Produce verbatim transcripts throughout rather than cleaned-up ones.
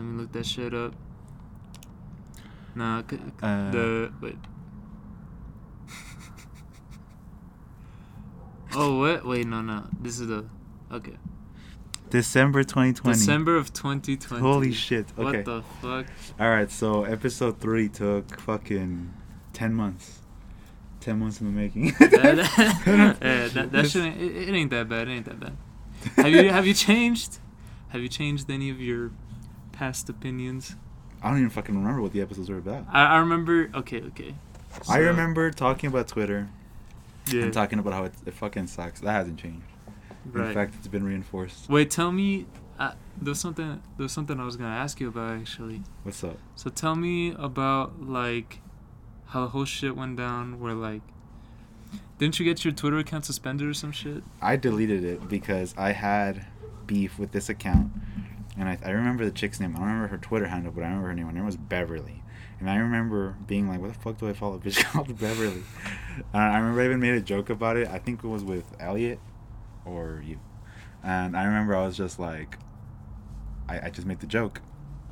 Let me look that shit up. Nah, c- Uh, the wait. Oh what? Wait, no, no. This is the okay. December twenty twenty. December of twenty twenty. Holy shit. Okay. What the fuck? Alright, so episode three took fucking ten months. ten months in the making. that, that, yeah, that, that shit ain't, it, it ain't that bad. It ain't that bad. Have you have you changed? Have you changed any of your past opinions? I don't even fucking remember what the episodes were about. I, I remember. Okay, okay. I So, remember talking about Twitter Yeah. and talking about how it, it fucking sucks. That hasn't changed. Right. In fact, it's been reinforced. Wait, tell me. Uh, there was something. There was something I was gonna ask you about actually. What's up? So tell me about like how the whole shit went down. Where like, didn't you get your Twitter account suspended or some shit? I deleted it because I had beef with this account. And I, I remember the chick's name. I don't remember her Twitter handle, but I remember her name. Her name was Beverly. And I remember being like, what the fuck do I follow a bitch called Beverly? Uh, I remember I even made a joke about it. I think it was with Elliot or you. And I remember I was just like, I, I just made the joke.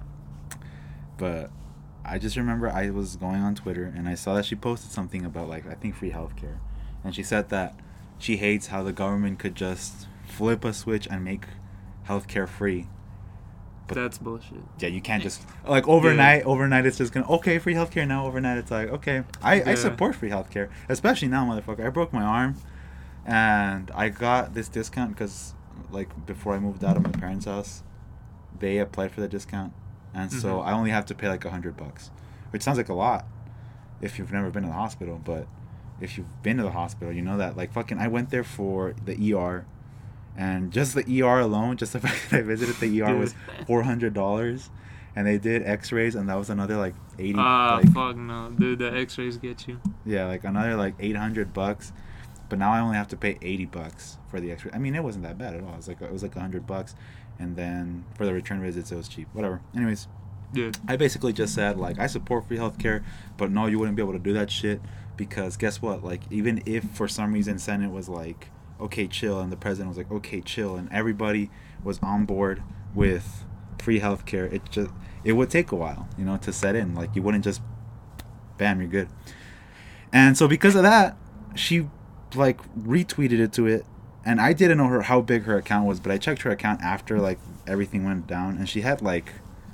But I just remember I was going on Twitter and I saw that she posted something about, like, I think free healthcare. And she said that she hates how the government could just flip a switch and make healthcare free. But That's bullshit. yeah, you can't just like overnight. Yeah. Overnight, it's just gonna okay free healthcare now. Overnight, it's like okay, I, yeah. I support free healthcare, especially now, motherfucker. I broke my arm, and I got this discount because like before I moved out of my parents' house, they applied for the discount, and so mm-hmm. I only have to pay like a hundred bucks, which sounds like a lot if you've never been to the hospital, but if you've been to the hospital, you know that like fucking I went there for the E R. And just the E R alone, just the fact that I visited the E R was four hundred dollars, and they did X-rays, and that was another like eighty. Ah, like, fuck no, dude, the X-rays get you. Yeah, like another like eight hundred bucks, but now I only have to pay eighty bucks for the X-ray. I mean, it wasn't that bad at all. It was like it was like a hundred bucks, and then for the return visits, it was cheap. Whatever. Anyways, yeah. I basically just said like I support free healthcare, but no, you wouldn't be able to do that shit because guess what? Like even if for some reason Senate was like, okay, chill, and the president was like, okay, chill, and everybody was on board with free healthcare, it just it would take a while, you know, to set in. Like you wouldn't just bam, you're good. And so because of that, she like retweeted it to it, and I didn't know her how big her account was, but I checked her account after like everything went down, and she had like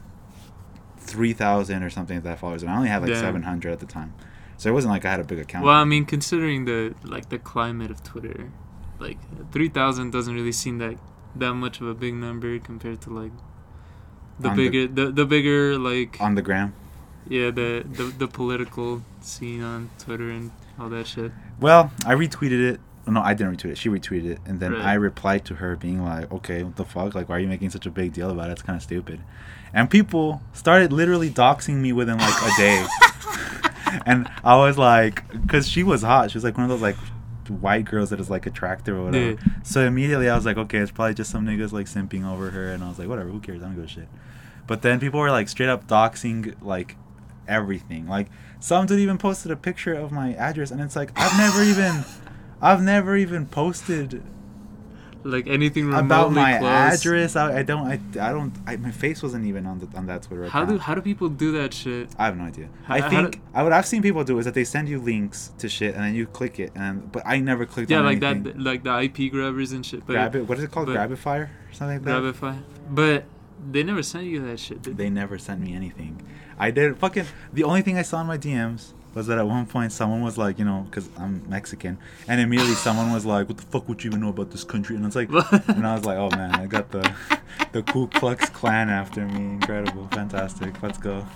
three thousand or something like that followers, and I only had like seven hundred at the time, so it wasn't like I had a big account. Well, I mean, considering the like the climate of Twitter, like three thousand doesn't really seem like that much of a big number compared to like the on bigger the, the, the bigger like on the gram. Yeah, the, the the political scene on Twitter and all that shit. Well, I retweeted it. No, I didn't retweet it. She retweeted it, and then right. I replied to her being like, "Okay, what the fuck? Like, why are you making such a big deal about it? It's kind of stupid." And people started literally doxing me within like a day. And I was like, because she was hot. She was like one of those like white girls that is like attractive or whatever. Yeah. So immediately I was like, okay, it's probably just some niggas like simping over her, and I was like, whatever, who cares? I don't give a shit. But then people were like straight up doxing like everything. Like some dude even posted a picture of my address, and it's like I've never even, I've never even posted like anything remotely about my close. address. I, I don't, I, I don't, I, my face wasn't even on the on that Twitter How account. do how do people do that shit? I have no idea. How, I think do, I what I've seen people do is that they send you links to shit and then you click it, and but I never clicked yeah, on like anything. that, like the I P grabbers and shit. But Grab it. What is it called? Grabify or something like that. Grabify. But they never sent you that shit. Did they? They never sent me anything. I did fucking. The only thing I saw in my D Ms was that at one point someone was like, you know, because I'm Mexican, and immediately someone was like, "What the fuck would you even know about this country?" And it's like, and I was like, "Oh man, I got the the Ku Klux Klan after me. Incredible, fantastic. Let's go."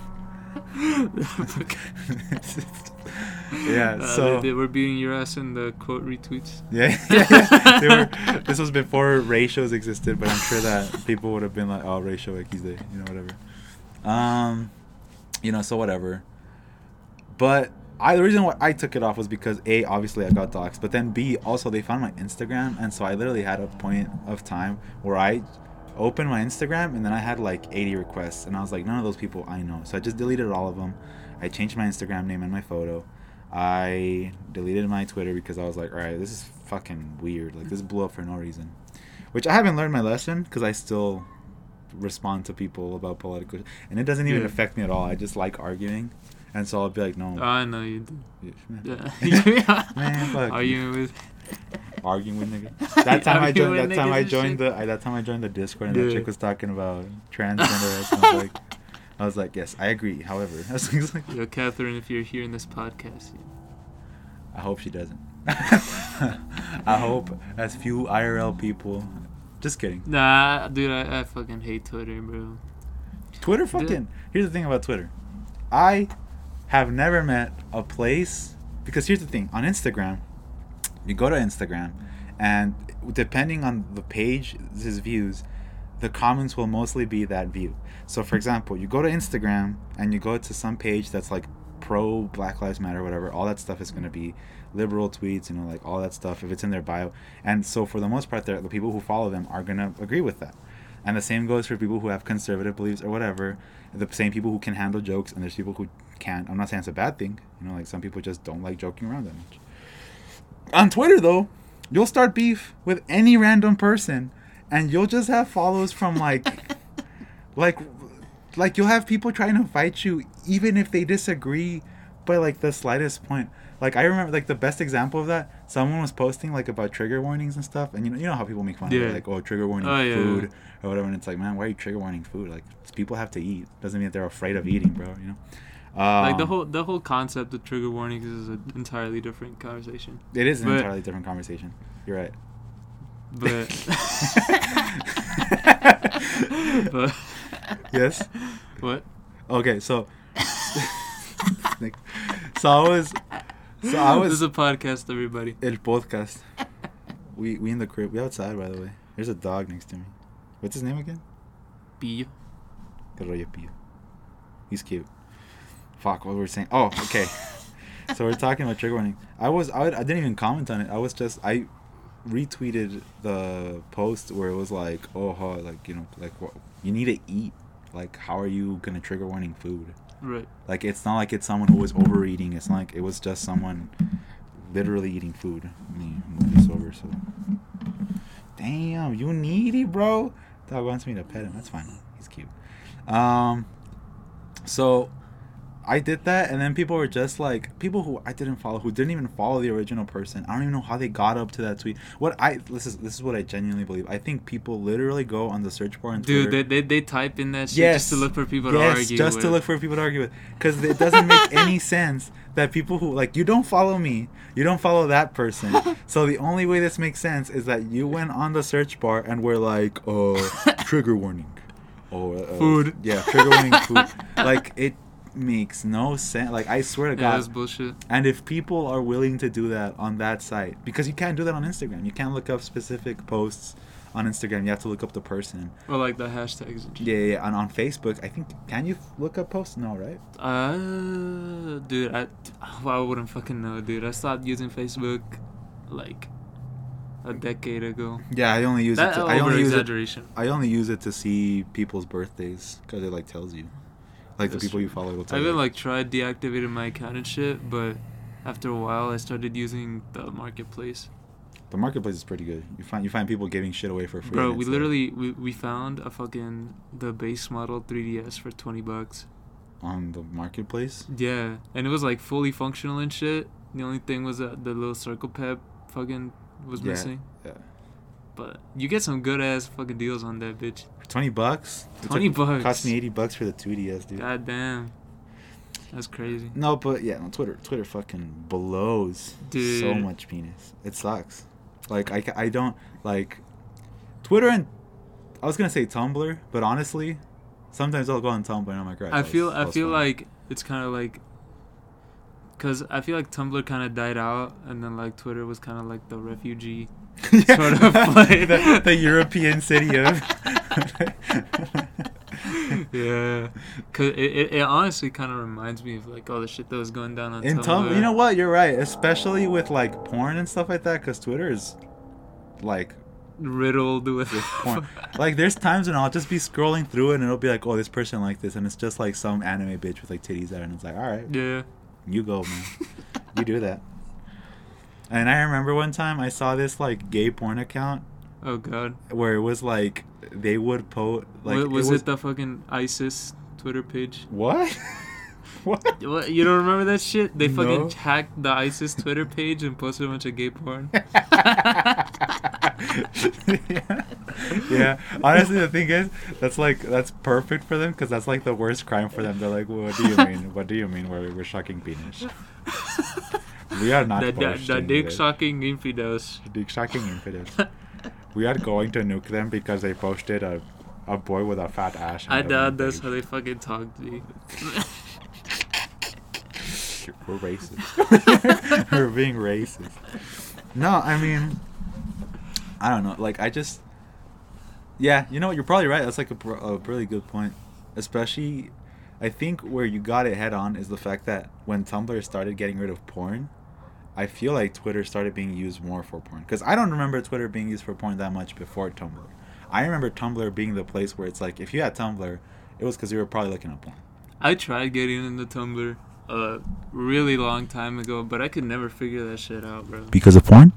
Yeah, uh, so they, they were beating your ass in the quote retweets. Yeah, yeah, yeah. They were, this was before ratios existed, but I'm sure that people would have been like, "Oh, ratio X D," you know, whatever. Um, you know, so whatever. But I the reason why I took it off was because A, obviously I got doxxed, but then B, also they found my Instagram, and so I literally had a point of time where I opened my Instagram and then I had like eighty requests, and I was like, none of those people I know, so I just deleted all of them. I changed my Instagram name and my photo. I deleted my Twitter because I was like, all right, this is fucking weird. Like, this blew up for no reason. Which I haven't learned my lesson because I still respond to people about political, and it doesn't even Yeah. affect me at all. I just like arguing, and so I'll be like, no, I know you do. man, Yeah. man, fuck. Arguing with. arguing with niggas. That time I joined. Arguing That time niggas I and joined shit. the. I, that time I joined the Discord, and Yeah. that chick was talking about transgender. And I was like, I was like, yes, I agree. However, I was like, Yo, Catherine, if you're hearing this podcast, you I hope she doesn't. I hope as few I R L people. Just kidding. Nah, dude, I, I fucking hate Twitter, bro. Twitter fucking. Here's the thing about Twitter. I have never met a place because here's the thing on Instagram. You go to Instagram, and depending on the page's views, the comments will mostly be that view. So, for example, you go to Instagram and you go to some page that's like pro Black Lives Matter, whatever. All that stuff is going to be liberal tweets, you know, like all that stuff if it's in their bio. And so, for the most part, the people who follow them are going to agree with that. And the same goes for people who have conservative beliefs or whatever. The same people who can handle jokes, and there's people who can't. I'm not saying it's a bad thing. You know, like some people just don't like joking around that much. On Twitter, though, you'll start beef with any random person, and you'll just have follows from like, like, like you'll have people trying to fight you even if they disagree by like the slightest point. Like I remember, like the best example of that, someone was posting like about trigger warnings and stuff, and you know, you know how people make fun Yeah. of it, like oh trigger warning Oh, yeah, food yeah. or whatever, and it's like, man, why are you trigger warning food? Like people have to eat. Doesn't mean that they're afraid of eating, bro. You know. Um, Like the whole the whole concept of trigger warnings is an entirely different conversation. It is an but- entirely different conversation. You're right. But but Yes. what? Okay, so so I was so I This was is a podcast, everybody. El podcast. We we in the crib. We outside, by the way. There's a dog next to me. What's his name again? Pillo. Que rollo Pío. He's cute. Fuck, what were we saying? Oh, okay. So we're talking about trigger warning. I was I, I didn't even comment on it. I was just I retweeted the post where it was like, oh, huh, like you know, like what you need to eat. Like, how are you gonna trigger warning food? Right. Like, it's not like it's someone who was overeating. It's not like it was just someone literally eating food. Let me move this over so. Damn, you needy, bro. Dog wants me to pet him. That's fine. He's cute. Um, so I did that, and then people were just like, people who I didn't follow, who didn't even follow the original person. I don't even know how they got up to that tweet. What I this is this is what I genuinely believe. I think people literally go on the search bar on Twitter. Dude, they, they they type in that shit Yes. just to look for people yes, to argue just with. to look for people to argue with. Because it doesn't make any sense that people who, like, you don't follow me, you don't follow that person. So the only way this makes sense is that you went on the search bar and were like, oh, trigger warning. Or, uh, Food. Yeah, trigger warning food. Like, it makes no sense. Like, I swear to Yeah, God. that's bullshit. And if people are willing to do that on that site, because you can't do that on Instagram. You can't look up specific posts on Instagram. You have to look up the person. Or like the hashtags and shit. Yeah, yeah, yeah. And on Facebook, I think, can you look up posts? No, right? Uh, dude, I, I wouldn't fucking know, dude. I stopped using Facebook like a decade ago. Yeah, I only use That it. To, I over only use it. exaggeration. I only use it to see people's birthdays because it like tells you, like That's the people true. you follow will tell I you. even like tried deactivating my account and shit, but after a while I started using the marketplace. The marketplace is pretty good. You find you find people giving shit away for free. Bro, and we it's like- literally we, we found a fucking the base model three D S for twenty bucks. on the marketplace. Yeah, and it was like fully functional and shit. The only thing was that the little circle pep fucking was Yeah, missing. yeah. But you get some good ass fucking deals on that bitch. For twenty bucks. It Twenty took- bucks. Cost me eighty bucks for the two D S, dude. God damn. That's crazy. No, but yeah, no, Twitter, Twitter fucking blows Dude. so much penis. It sucks. Like I, ca- I don't like Twitter and I was gonna say Tumblr, but honestly, sometimes I'll go on Tumblr and I'm like, right. I that was- feel that I was feel fun. like it's kind of like cuz I feel like Tumblr kind of died out and then like Twitter was kind of like the refugee Yeah. sort of play. the, the European city of. Yeah. Cuz it, it, it honestly kind of reminds me of like all the shit that was going down on In Tumblr. Tumblr, you know what? You're right, especially with like porn and stuff like that, because Twitter is like riddled with, with porn. Like there's times when I'll just be scrolling through it and it'll be like, oh, this person like this, and it's just like some anime bitch with like titties out, and it's like, all right, Yeah. you go, man, you do that. And I remember one time I saw this like gay porn account Oh god. where it was like they would post like Wa- was it, it, was, the fucking ISIS Twitter page? what? What? What, you don't remember that shit? They fucking No. hacked the ISIS Twitter page and posted a bunch of gay porn. yeah. Yeah. Honestly, the thing is, that's like that's perfect for them because that's like the worst crime for them. They're like, well, what do you mean? What do you mean? We're we're shocking penis. We are not the, the, posting the dick this. sucking infidels. Dick shocking infidels. We are going to nuke them because they posted a a boy with a fat ass. on I their doubt own that's page. how they fucking talk to me. We're racist. We're being racist. No, I mean, I don't know. Like, I just, yeah, you know what? You're probably right. That's like a, br- a really good point. Especially, I think where you got it head on is the fact that when Tumblr started getting rid of porn, I feel like Twitter started being used more for porn. Because I don't remember Twitter being used for porn that much before Tumblr. I remember Tumblr being the place where it's like, if you had Tumblr, it was because you were probably looking at porn. I tried getting into Tumblr a really long time ago, but I could never figure that shit out, bro. Because of porn?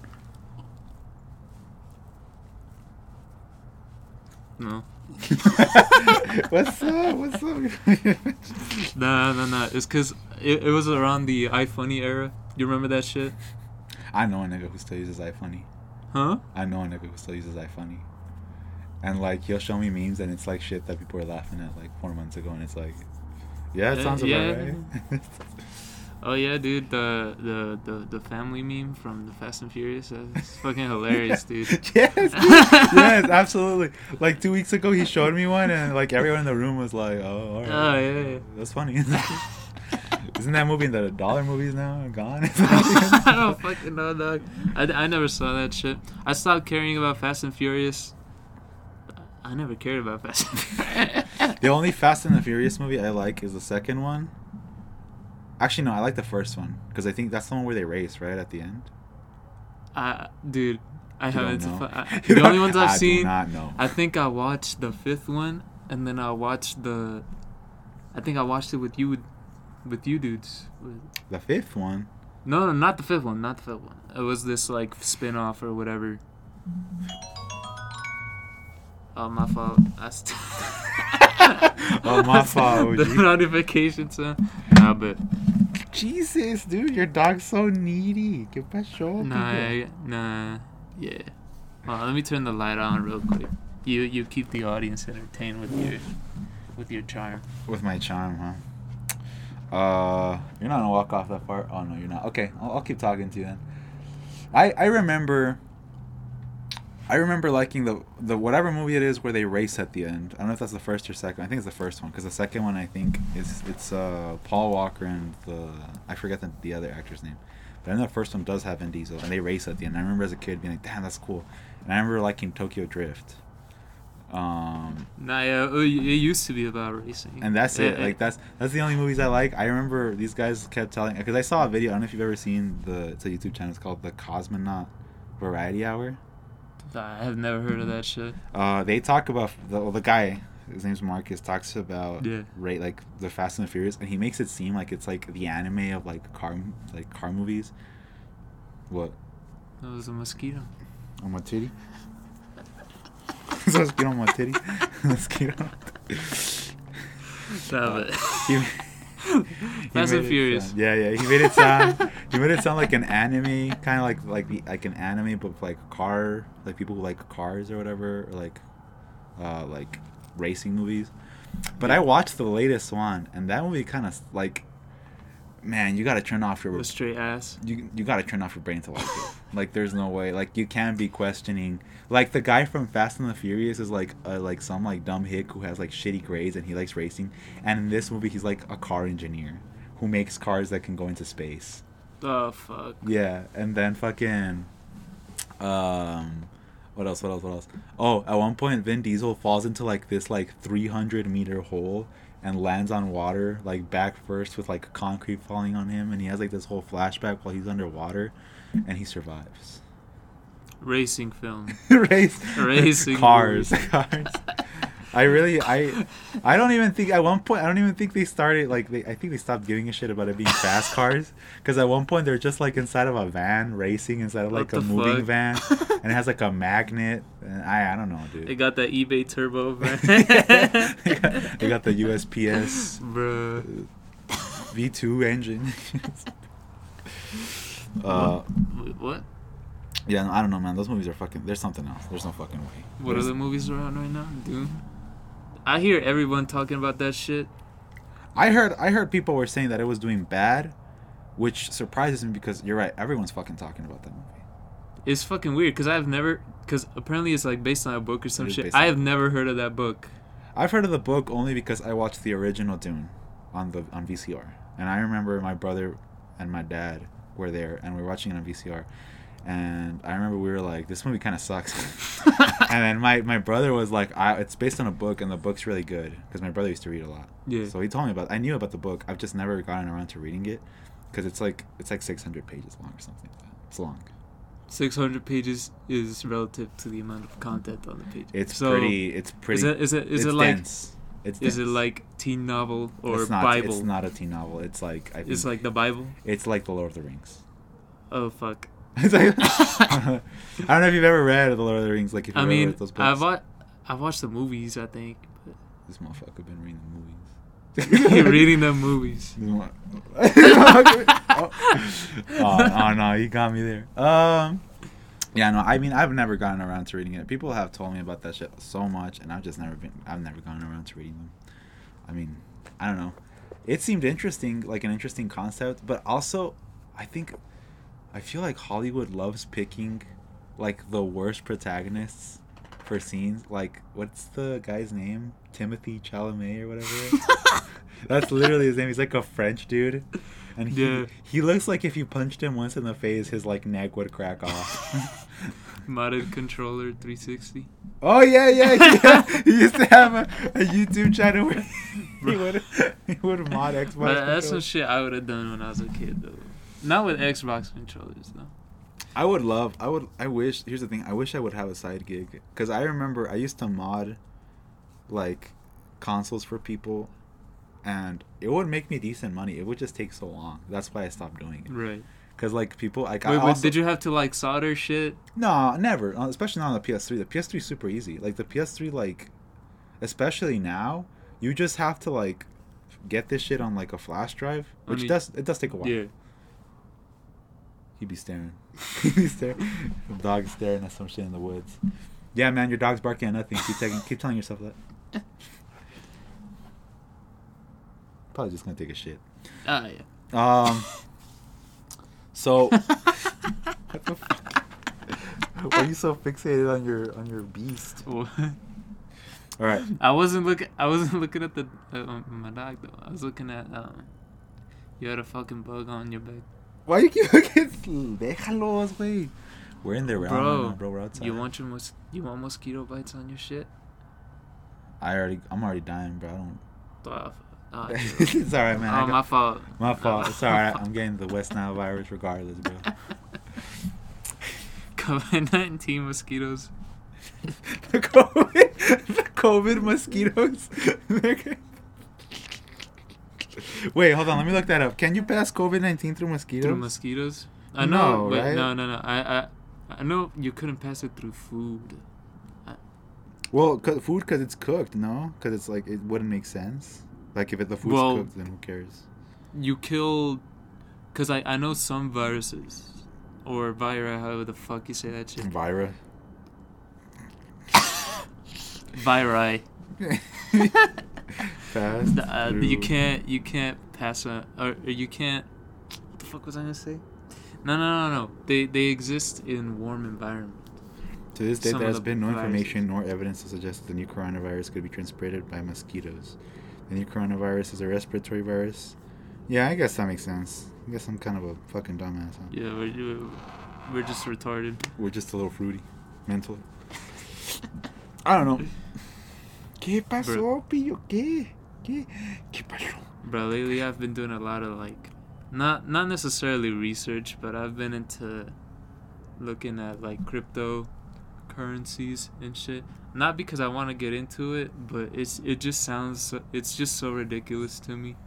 No. What's up? What's up? Nah, nah, nah. It's because it, it was around the iFunny era. You remember that shit? I know a nigga who still uses iFunny. Huh? I know a nigga who still uses iFunny. And, like, he'll show me memes, and it's, like, shit that people were laughing at, like, four months ago, and it's like, yeah, it Uh, sounds yeah. about right. Oh yeah, dude. The, the the the family meme from the Fast and Furious. That's fucking hilarious, dude. Yes, dude. Yes, absolutely. Like, two weeks ago, he showed me one, and, like, everyone in the room was like, oh, all right. Oh yeah. yeah. That's funny. Isn't that movie in the dollar movies now gone? I don't fucking know, dog. I, I never saw that shit. I stopped caring about Fast and Furious. I never cared about Fast and Furious. The only Fast and the Furious movie I like is the second one. Actually, no, I like the first one because I think that's the one where they race right at the end. I, dude, I You haven't. don't know? I, the only ones I've I seen. do not know. I think I watched the fifth one, and then I watched the. I think I watched it with you, with, with you dudes. With, The fifth one. no, no, not the fifth one. Not the fifth one. It was this like spin-off or whatever. Oh, my fault. I st- Oh, my fault, The O G. notification sound. Nah, but Jesus, dude, your dog's so needy. ¿Qué pasó? nah, people? I- nah, yeah. Well, let me turn the light on real quick. You you keep the audience entertained with your with your charm. With my charm, huh? Uh, you're not gonna walk off that far. Oh no, you're not. Okay, I'll, I'll keep talking to you then. I I remember. I remember liking the the whatever movie it is where they race at the end. I don't know if that's the first or second. I think it's the first one because the second one I think is it's uh Paul Walker and the I forget the the other actor's name. But I know the first one does have Vin Diesel and they race at the end. I remember as a kid being like, damn, that's cool. And I remember liking Tokyo Drift. Um, Nah, yeah, it used to be about racing. and that's it. Yeah, Like that's that's the only movies I like. I remember these guys kept telling because I saw a video. I don't know if you've ever seen the it's a YouTube channel. It's called the Cosmonaut Variety Hour. I have never heard of that shit. Uh, they talk about the well, the guy. His name's Marcus. Talks about Yeah. right like the Fast and the Furious, and he makes it seem like it's like the anime of like car like car movies. What? That was a mosquito. On my titty? Mosquito on my titty? Mosquito. Stop it. He, Fast made and it Furious. sound- yeah, yeah. He made it sound. He made it sound like an anime, kind of like like the like an anime, but with, like car, like people who like cars or whatever, or like, uh, like racing movies. But I watched the latest one, and that movie kind of like, man, you gotta turn off your The straight ass. you you gotta turn off your brain to like it. Like, there's no way. Like, you can't be questioning. Like, the guy from Fast and the Furious is like uh, like some like dumb hick who has like shitty grades and he likes racing. And in this movie, he's like a car engineer who makes cars that can go into space. Oh fuck. Yeah, and then fucking, um, what else? What else? What else? Oh, at one point, Vin Diesel falls into like this like three hundred meter hole and lands on water, like back first with like concrete falling on him, and he has like this whole flashback while he's underwater, and he survives. Racing film. Race, Racing cars, movie. cars. I really, I, I don't even think at one point. I don't even think they started like they. I think they stopped giving a shit about it being fast cars because at one point they're just like inside of a van racing inside of like What a the moving fuck? van, and it has like a magnet. And I, I don't know, dude. They got that eBay turbo, man. they, got, they got the U S P S Bruh. V two engine. uh, Wait, what? yeah, no, I don't know, man. Those movies are fucking. There's something else. There's no fucking way. What There's- other movies are out right now? Doom. I hear everyone talking about that shit. I heard I heard people were saying that it was doing bad, which surprises me because you're right. Everyone's fucking talking about that movie. It's fucking weird because I've never, because apparently it's like based on a book or some It is shit. based on I a have never heard of that book. I've heard of the book only because I watched the original Dune on the on V C R, and I remember my brother and my dad were there, and we were watching it on V C R. And I remember we were like, this movie kind of sucks. And then my, my brother was like, I, it's based on a book, and the book's really good. Because my brother used to read a lot. Yeah. So he told me about I knew about the book. I've just never gotten around to reading it. Because it's like it's like six hundred pages long or something like that. It's long. six hundred pages is relative to the amount of content on the page. It's So, pretty. It's pretty. Is it is it is it's it like dense. It's is it dense. like teen novel or it's not, Bible? It's not a teen novel. It's like I think It's like the Bible. it's like the Lord of the Rings. Oh fuck. It's like, I don't know if you've ever read the Lord of the Rings. Like if you've I ever mean, read those books. I've wa- I've watched the movies. I think. This motherfucker been reading the movies. You're reading the movies. This mo- oh. oh, oh no, you got me there. Um, yeah, no, I mean, I've never gotten around to reading it. People have told me about that shit so much, and I've just never been. I've never gotten around to reading them. I mean, I don't know. It seemed interesting, like an interesting concept, but also, I think, I feel like Hollywood loves picking, like the worst protagonists for scenes. Like, what's the guy's name? Timothy Chalamet or whatever. That's literally his name. He's like a French dude, and he Yeah. he looks like if you punched him once in the face, his like neck would crack off. Modded controller three sixty. Oh yeah, yeah, yeah. He used to have a, a YouTube channel where he would he would mod Xbox. But that's some controllers. shit I would have done when I was a kid though. Not with Xbox controllers though. I would love. I would. I wish. Here's the thing. I wish I would have a side gig because I remember I used to mod, like, consoles for people, and it would make me decent money. It would just take so long. That's why I stopped doing it. Right. Cause like people like Wait, I wait, also, did you have to like solder shit? No, never. Uh, Especially not on the P S three. The P S three is super easy. Like the P S three, like, especially now, you just have to like get this shit on like a flash drive, which Only- does it does take a while. Yeah. He'd be staring. He'd be staring. The dog's staring at some shit in the woods. Yeah, man, your dog's barking at nothing. Keep taking, keep telling yourself that. Probably just gonna take a shit. Ah yeah. Um. So. What the fuck? Why are you so fixated on your on your beast? What? All right. I wasn't looking. I wasn't looking at the uh, um, my dog though. I was looking at um. You had a fucking bug on your back. Why you keep looking? Déjalos, güey. We're in the realm, Bro, right now, bro. We're outside. You want your mos- you want mosquito bites on your shit? I already. I'm already dying, bro. I don't. Oh, oh, It's all right, man. I oh got- my fault. My fault. Oh, It's all right. I'm getting the West Nile virus regardless, bro. COVID nineteen mosquitoes. the COVID, the COVID mosquitoes. Wait, hold on. Let me look that up. Can you pass COVID nineteen through mosquitoes? Through mosquitoes? I know. No, wait, right? No, no, no. I, I, I know you couldn't pass it through food. Well, cause food because it's cooked, no? Because it's like it wouldn't make sense. Like if it, the food's Well- cooked, then who cares? You kill, cause I, I know some viruses, or vira, however the fuck you say that shit. Vira. Viri. Pass. Uh, through. you can't you can't pass a or, or you can't. What the fuck was I gonna say? No, no, no, no. They they exist in warm environments. To this day, some there of has the been no viruses. information nor evidence to suggest that the new coronavirus could be transmitted by mosquitoes. The new coronavirus is a respiratory virus. Yeah, I guess that makes sense. I guess I'm kind of a fucking dumbass, huh? Yeah, we're we're just retarded. We're just a little fruity, mentally. I don't know. ¿Qué pasó, pillo? ¿Qué? ¿Qué? ¿Qué pasó? Bro, lately I've been doing a lot of like, not not necessarily research, but I've been into looking at like cryptocurrencies cryptocurrencies and shit. Not because I want to get into it, but it's it just sounds so, it's just so ridiculous to me.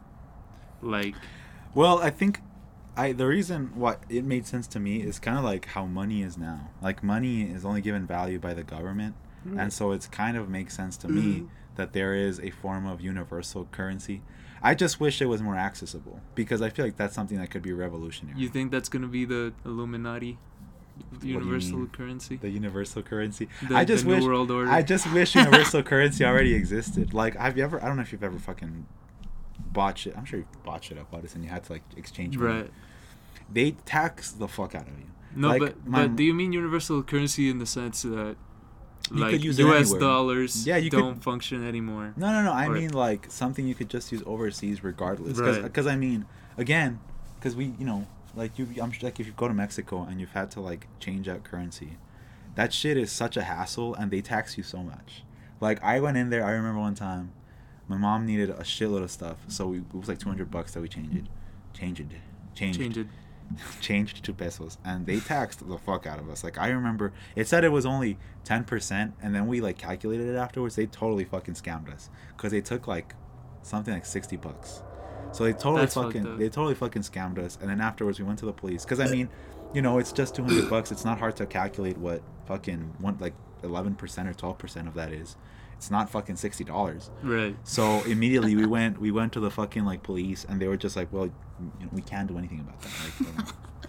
Like, well, I think I the reason why it made sense to me is kind of like how money is now. Like money is only given value by the government, mm-hmm. and so it's kind of makes sense to mm-hmm. me that there is a form of universal currency. I just wish it was more accessible because I feel like that's something that could be revolutionary. You think that's gonna be the Illuminati universal currency? The universal currency. The, I just the wish. New World Order. I just wish universal currency already existed. Like, have you ever? I don't know if you've ever fucking bought shit. I'm sure you bought shit at Juarez and you had to like exchange money. Right. They tax the fuck out of you. No, like, but my, but do you mean universal currency in the sense that you like could use U S it dollars yeah, you don't could, function anymore? No, no, no. I or, mean like something you could just use overseas regardless. Right. Because I mean, again, because we, you know, like you, I'm like if you go to Mexico and you've had to like change out currency, that shit is such a hassle and they tax you so much. Like I went in there. I remember one time, my mom needed a shitload of stuff, so we, it was like two hundred bucks that we changed it, changed it, changed, changed it. changed to pesos, and they taxed the fuck out of us. Like I remember it said it was only ten percent, and then we like calculated it afterwards. They totally fucking scammed us because they took like something like sixty bucks. So they totally That's fucking they totally fucking scammed us. And then afterwards we went to the police because I mean, you know, it's just two hundred bucks. It's not hard to calculate what fucking one like eleven percent or twelve percent of that is. It's not fucking sixty dollars. Right. So immediately we went we went to the fucking like police, and they were just like, well, you know, we can't do anything about that. Like,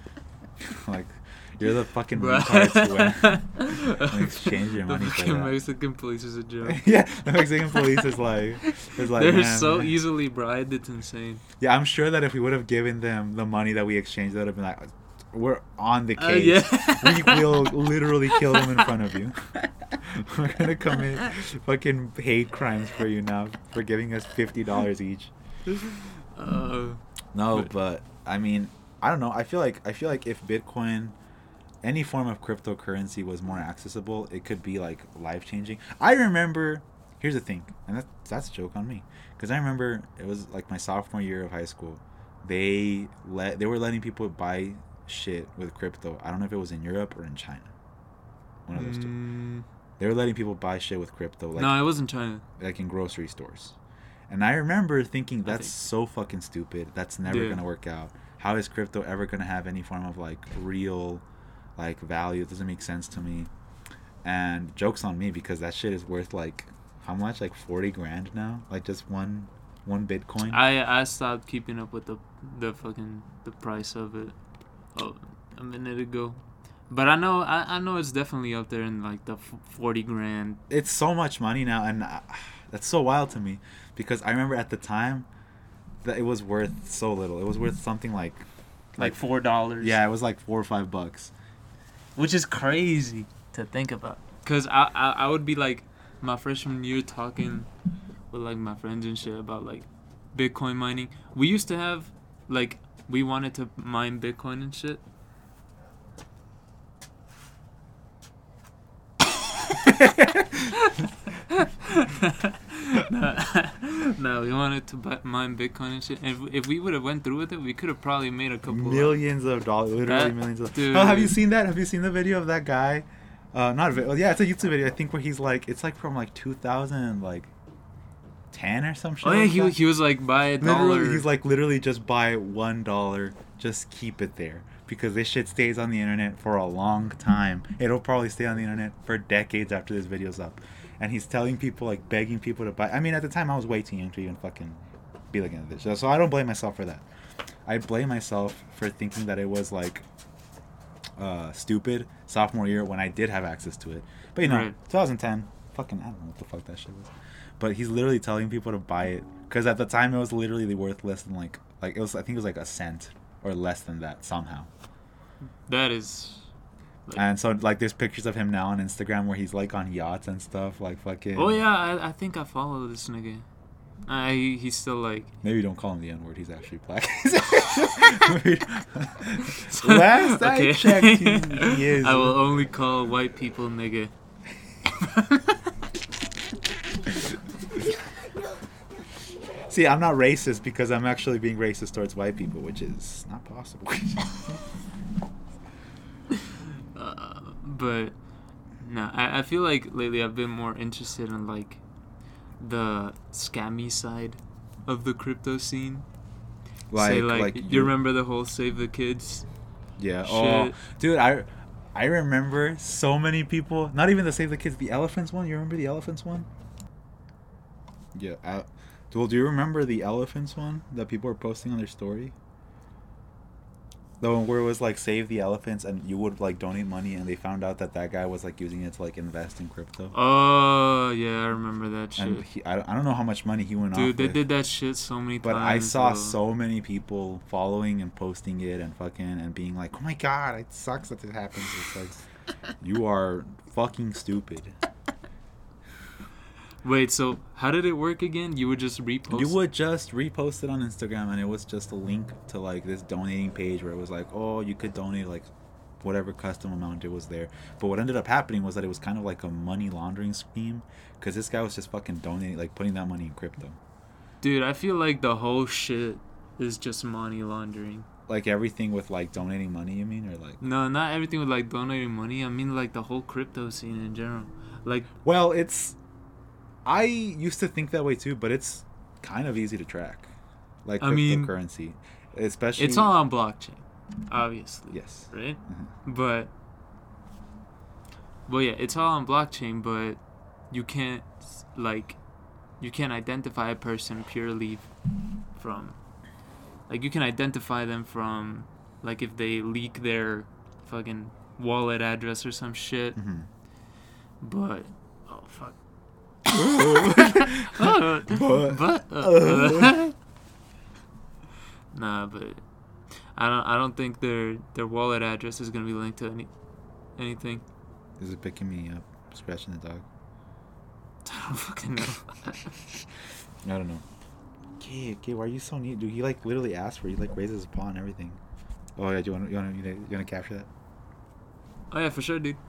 um, like you're the fucking retards who went and exchange your money the for fucking that. Mexican police is a joke. Yeah, the Mexican police is like, is like they're man, so man. easily bribed. It's insane. Yeah, I'm sure that if we would have given them the money that we exchanged, they would have been like, we're on the case. Uh, yeah. we will literally kill them in front of you. We're gonna commit fucking hate crimes for you now for giving us fifty dollars each. Uh, no, but, but I mean, I don't know. I feel like I feel like if Bitcoin, any form of cryptocurrency was more accessible, it could be like life changing. I remember. Here's the thing, and that's that's a joke on me, because I remember it was like my sophomore year of high school. They let they were letting people buy shit with crypto. I don't know if it was in Europe or in China. One of those two. Mm, They were letting people buy shit with crypto. Like, no, it wasn't China. Like in grocery stores. And I remember thinking, that's so fucking stupid. That's never yeah. going to work out. How is crypto ever going to have any form of like real like value? It doesn't make sense to me. And joke's on me because that shit is worth like, how much? Like forty grand now? Like just one one Bitcoin? I I stopped keeping up with the the fucking the price of it oh, a minute ago. But I know I, I know it's definitely up there in like the forty grand. It's so much money now, and uh, that's so wild to me because I remember at the time that it was worth so little. It was worth something like like, like four dollars. Yeah, it was like four or five bucks, which is crazy to think about. Cause I I, I would be like my freshman year talking with like my friends and shit about like Bitcoin mining. We used to have like we wanted to mine Bitcoin and shit. no, no, we wanted to buy, mine Bitcoin and shit. And if, if we would have went through with it, we could have probably made a couple millions of, of dollars, literally that, millions of. Dude. Oh, have you seen that? Have you seen the video of that guy? Uh, not a video. Yeah, it's a YouTube video. I think where he's like, it's like from like two thousand like ten or some shit. Oh yeah, like he that. he was like buy a dollar. Literally, he's like literally just buy one dollar, just keep it there. Because this shit stays on the internet for a long time. It'll probably stay on the internet for decades after this video's up. And he's telling people, like, begging people to buy. I mean, at the time, I was way too young to even fucking be looking at this. So I don't blame myself for that. I blame myself for thinking that it was, like, uh, stupid sophomore year when I did have access to it. But, you know, right. twenty ten, fucking, I don't know what the fuck that shit was. But he's literally telling people to buy it. Because at the time, it was literally worth less than, like, like, it was, I think it was, like, a cent. Or less than that somehow. That is. Like, and so like there's pictures of him now on Instagram where he's like on yachts and stuff, like fucking. Oh yeah, I, I think I follow this nigga. Uh, he, he's still like. Maybe don't call him the N word. He's actually black. Last okay. I checked, he, he is. I will only call white people nigga. See, I'm not racist because I'm actually being racist towards white people, which is not possible. uh, but No, I, I feel like lately I've been more interested in like the scammy side of the crypto scene. Like, Say like, like you you- remember the whole Save the Kids? Yeah. Shit. Oh, dude, I I remember so many people. Not even the Save the Kids, the elephants one. You remember the elephants one? Yeah. I, well, do you remember the elephants one that people were posting on their story? The one where it was like save the elephants, and you would like donate money, and they found out that that guy was like using it to like invest in crypto. Oh yeah, I remember that shit. And he, I, don't- I don't know how much money he went off Dude, they with, did that shit so many but times. I saw bro. so many people following and posting it and fucking and being like, "Oh my god, it sucks that this happens." It's like, you are fucking stupid. Wait, so how did it work again? You would just repost? You would just repost it on Instagram, and it was just a link to like this donating page where it was like, "Oh, you could donate like whatever custom amount it was there." But what ended up happening was that it was kind of like a money laundering scheme, because this guy was just fucking donating, like putting that money in crypto. Dude, I feel like the whole shit is just money laundering. Like everything with like donating money, you mean, or like? No, not everything with like donating money. I mean like the whole crypto scene in general. Like, Well, it's. I used to think that way too, but it's kind of easy to track, like I mean, cryptocurrency, especially. it's all on blockchain, obviously. Yes. Right? Mhm. But, well, yeah, it's all on blockchain, but you can't, like, you can't identify a person purely from, like, you can identify them from, like, if they leak their fucking wallet address or some shit. Mhm. But, oh, fuck. But- but, uh, nah, but I don't. I don't think their their wallet address is gonna be linked to any anything. Is it picking me up, scratching the dog? I don't fucking know. I don't know. Okay, okay, why are you so neat, dude? He like literally asked for it. He like raises his paw and everything. Oh yeah, do you want you want you want to capture that? Oh yeah, for sure, dude.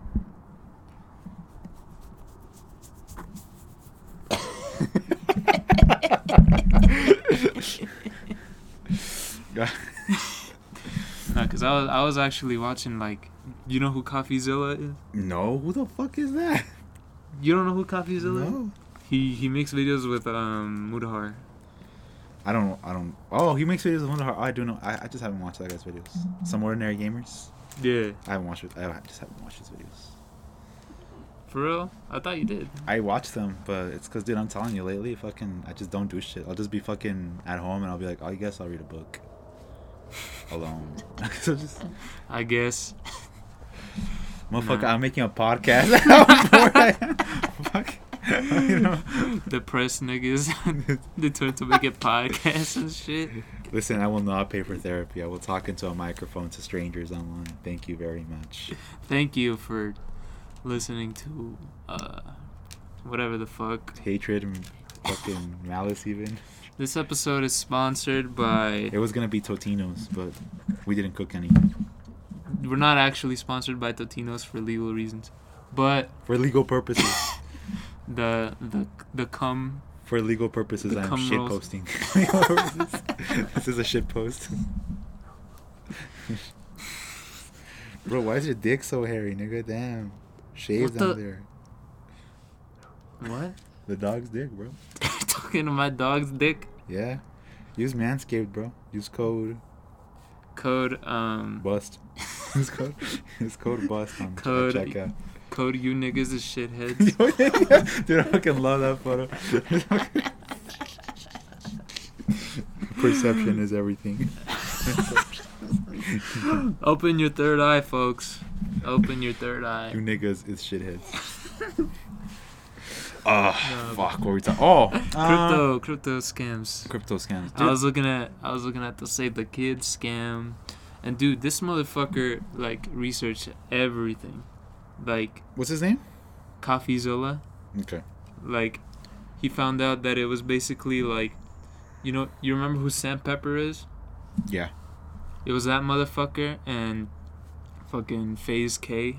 Nah, cause I was I was actually watching like, you know who CoffeeZilla is? No, who the fuck is that? You don't know who CoffeeZilla is? No, He he makes videos with um Mudahar. I don't. I don't. Oh, he makes videos of Wonder Heart. Oh, I do know. I, I just haven't watched that guy's videos. Some Ordinary Gamers. Yeah. I haven't watched it. I just haven't watched his videos. For real? I thought you did. I watch them, but it's because, dude, I'm telling you, lately, fucking, I just don't do shit. I'll just be fucking at home and I'll be like, oh, I guess I'll read a book alone. So just, I guess. motherfucker, Nah. I'm making a podcast. How bored I am. Fuck. You know? Depressed niggas. They turn to make a podcast and shit. Listen, I will not pay for therapy. I will talk into a microphone to strangers online. Thank you very much. Thank you for listening to uh whatever the fuck. Hatred and fucking malice even. This episode is sponsored by. It was going to be Totino's, but we didn't cook any. We're not actually sponsored by Totino's for legal reasons, but For legal purposes. the the the cum. For legal purposes, The I'm cum shit rolls. posting. This is a shit post. Bro, why is your dick so hairy, nigga? Damn. Shaves What down the- there. What? The dog's dick, bro. Talking to my dog's dick. Yeah. Use Manscaped, bro. Use code Code um BUST. Use code, use code BUST on Code- checkout. code you niggas is shitheads. Dude, I fucking love that photo. Perception is everything. Open your third eye, folks. Open your third eye. You niggas is shitheads. Ah, No, fuck. What were we talking? Oh, Crypto, crypto scams. uh, crypto scams. I was looking at, I was looking at the Save the Kids scam, and dude, this motherfucker like researched everything, like What's his name? CoffeeZilla. Okay. Like, he found out that it was basically like, you know, you remember who Sam Pepper is? Yeah. It was that motherfucker and fucking FaZe K.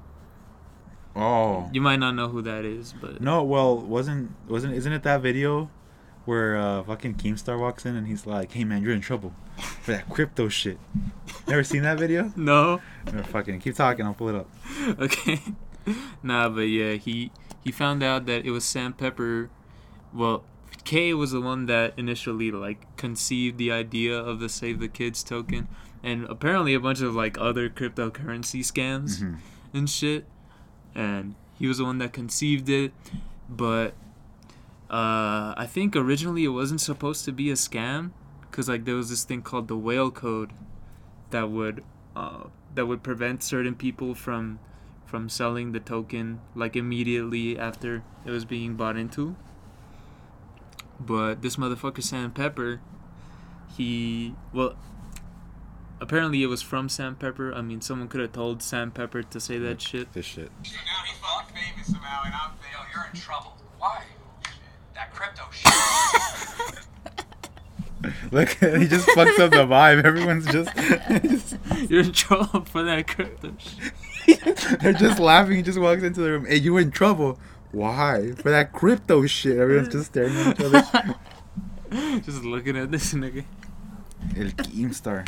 Oh. You might not know who that is, but No, well, wasn't wasn't isn't it that video where uh, fucking Keemstar walks in and he's like, "Hey man, you're in trouble for that crypto shit." Never seen that video? no. No, fucking keep talking. I'll pull it up. Okay. Nah, but yeah, he he found out that it was Sam Pepper. Well, Kay was the one that initially like conceived the idea of the Save the Kids token, and apparently a bunch of like other cryptocurrency scams Mm-hmm. and shit. And he was the one that conceived it, but uh, I think originally it wasn't supposed to be a scam, cause like there was this thing called the whale code that would uh, that would prevent certain people from from selling the token like immediately after it was being bought into. But this motherfucker Sam Pepper, he well, apparently it was from Sam Pepper. I mean, someone could have told Sam Pepper to say that shit. This shit. So now he's fucking famous somehow, and I'm yo, you're in trouble. Why? That crypto shit. Look, he just fucks up the vibe. Everyone's just, just You're in trouble for that crypto shit. they're just laughing. He just walks into the room. Hey, you in trouble? Why? For that crypto shit. Everyone's just staring at each other. Just looking at this nigga. El Keemstar.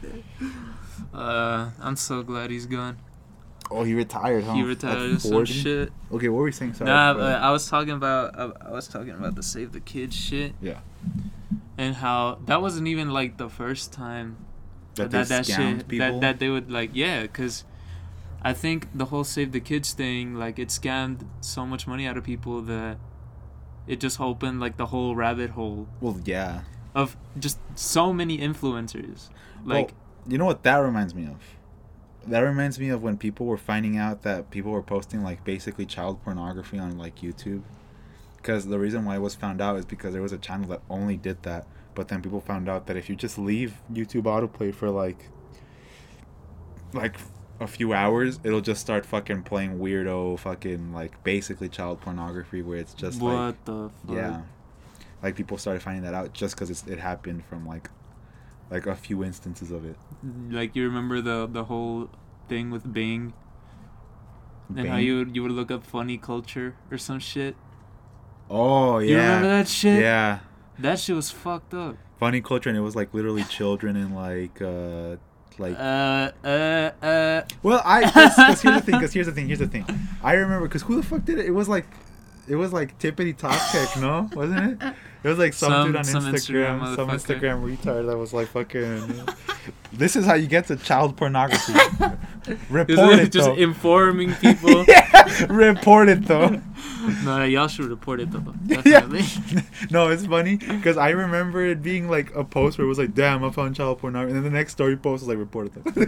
Uh, I'm so glad he's gone. Oh, he retired, huh? He retired At or some forty? shit. Okay, what were we saying? Sorry, Nah, bro. but I was talking about I, I was talking about the Save the Kids shit. Yeah. And how that wasn't even like the first time That, that they that scammed shit people. that that they would like yeah, because I think the whole Save the Kids thing, like, it scammed so much money out of people that it just opened like the whole rabbit hole Well, yeah. of just so many influencers. Like, Well, you know what that reminds me of? That reminds me of when people were finding out that people were posting like basically child pornography on like YouTube. Because the reason why it was found out is because there was a channel that only did that. But then people found out that if you just leave YouTube autoplay for like like a few hours, it'll just start fucking playing weirdo fucking like basically child pornography where it's just what like the fuck? yeah, like people started finding that out just because it happened from like like a few instances of it. Like, you remember the the whole thing with Bing and how Bing? you would you would look up funny culture or some shit. Oh yeah. You remember that shit? Yeah. That shit was fucked up. Funny culture, and it was like literally children and like uh like Uh, uh, uh. well I because here's the thing because here's the thing here's the thing I remember because who the fuck did it? It was like it was like Tippity Top Tech, no, wasn't it? It was like some, Some- dude on some Instagram, Instagram some motherfucker. Instagram retard that was like fucking. This is how you get to child pornography. Report Just, it just though. informing people. Yeah, report it though. No, y'all should report it though. Yeah. Definitely. No, it's funny because I remember it being like a post where it was like, "Damn, I found child pornography," and then the next story post was like, "Report it though."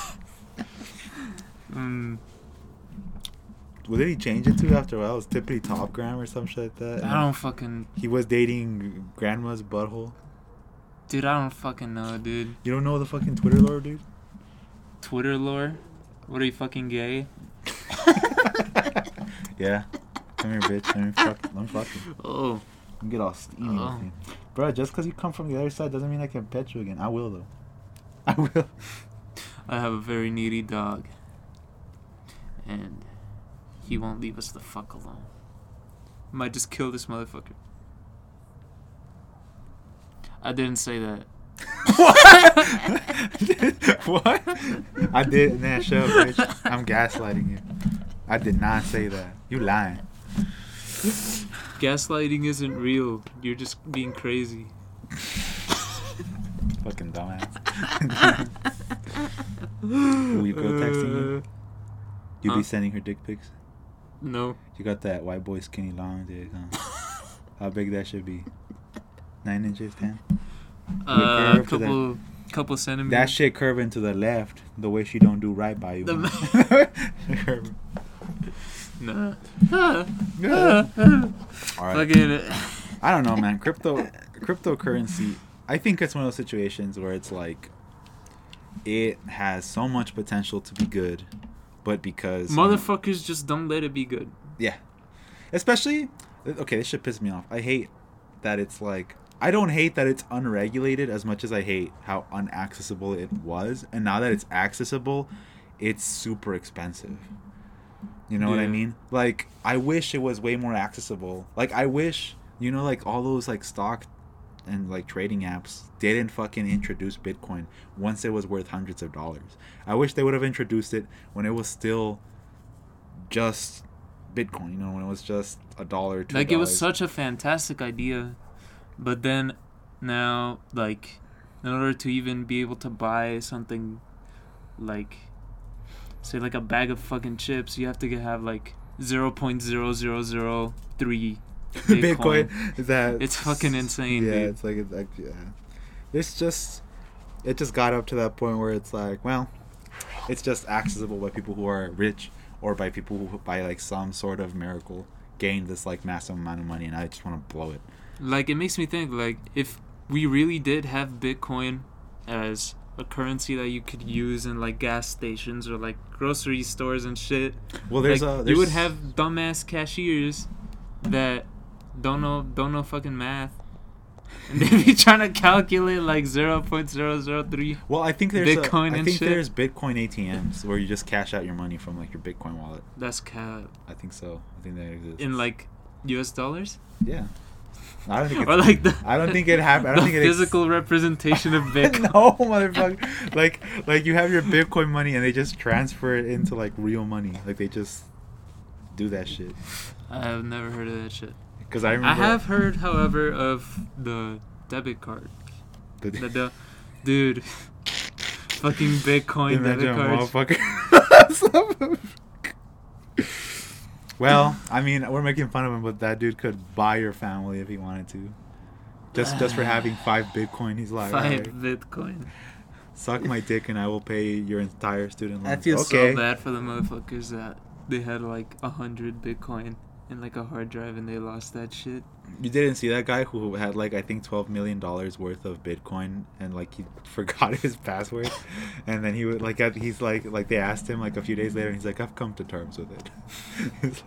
Mm, What did he change it to after a while? It was Tippity Top Gram or some shit like that. I don't fucking, He was dating grandma's butthole. dude. I don't fucking know, dude. You don't know the fucking Twitter lore, dude? Twitter lore. What are you, fucking gay? Yeah. Come here, bitch. Let me fuck. Let me fuck you. Oh, Let me get all steamy Oh. with you. Bro, just because you come from the other side doesn't mean I can pet you again. I will, though. I will. I have a very needy dog, and he won't leave us the fuck alone. Might just kill this motherfucker. I didn't say that. What? What? I did. Nah, shut up, bitch. I'm gaslighting you. I did not say that. You lying. Gaslighting isn't real. You're just being crazy. Fucking dumbass. Will you girl texting you? You Huh? be sending her dick pics? No. You got that white boy skinny long dick, huh? How big that should be? Nine inches, ten? Uh, a curve to the- couple, couple centimeters. That shit curving to the left, the way she don't do right by you. The huh? Nah. All right. Fucking. I don't know, man. Crypto, cryptocurrency. I think it's one of those situations where it's like, it has so much potential to be good, but because you know- Motherfuckers just don't let it be good. yeah, especially okay. This shit pisses me off. I hate that it's like. I don't hate that it's unregulated as much as I hate how unaccessible it was. And now that it's accessible, it's super expensive. You know what I Yeah. mean? Like, I wish it was way more accessible. Like, I wish, you know, like all those like stock and like trading apps didn't fucking introduce Bitcoin once it was worth hundreds of dollars. I wish they would have introduced it when it was still just Bitcoin, you know, when it was just a dollar, two Like, it was dollars. such a fantastic idea, but then now, like, in order to even be able to buy something, like, say, like a bag of fucking chips, you have to get, have, like, zero point zero zero zero three Bitcoin. Bitcoin is that It's fucking insane, yeah, dude. it's like it's like yeah. It's just it just got up to that point where it's like, well, it's just accessible by people who are rich or by people who by like some sort of miracle gain this like massive amount of money, and I just want to blow it. Like, it makes me think, like, if we really did have Bitcoin as a currency that you could use in, like, gas stations or, like, grocery stores and shit, Well, there's like, a there's, you would have dumbass cashiers that don't know don't know fucking math, and they'd be trying to calculate like zero point zero zero three. Well, I think there's Bitcoin a, I and think shit. there's Bitcoin A T Ms where you just cash out your money from like your Bitcoin wallet. That's cap. I think so. I think that exists. In like U S dollars, yeah. I don't think it's, or like the I don't think it happened. I don't the think it ex- physical representation of Bitcoin. No, motherfucker. Like, like you have your Bitcoin money and they just transfer it into like real money. Like they just do that shit. I've never heard of that shit. Because I I remember. have heard, however, of the debit card. The, The, the dude, fucking Bitcoin Imagine debit a cards. motherfucker. Well, I mean, we're making fun of him, but that dude could buy your family if he wanted to. Just, just for having five Bitcoin, he's like, Five "Alright, Bitcoin. suck my dick and I will pay your entire student loan." I feel okay. so bad for the motherfuckers that they had like a hundred Bitcoin in like a hard drive and they lost that shit. You didn't see that guy who had like I think twelve million dollars worth of Bitcoin and like he forgot his password, and then he would like at- he's like like they asked him like a few days later and he's like, "I've come to terms with it."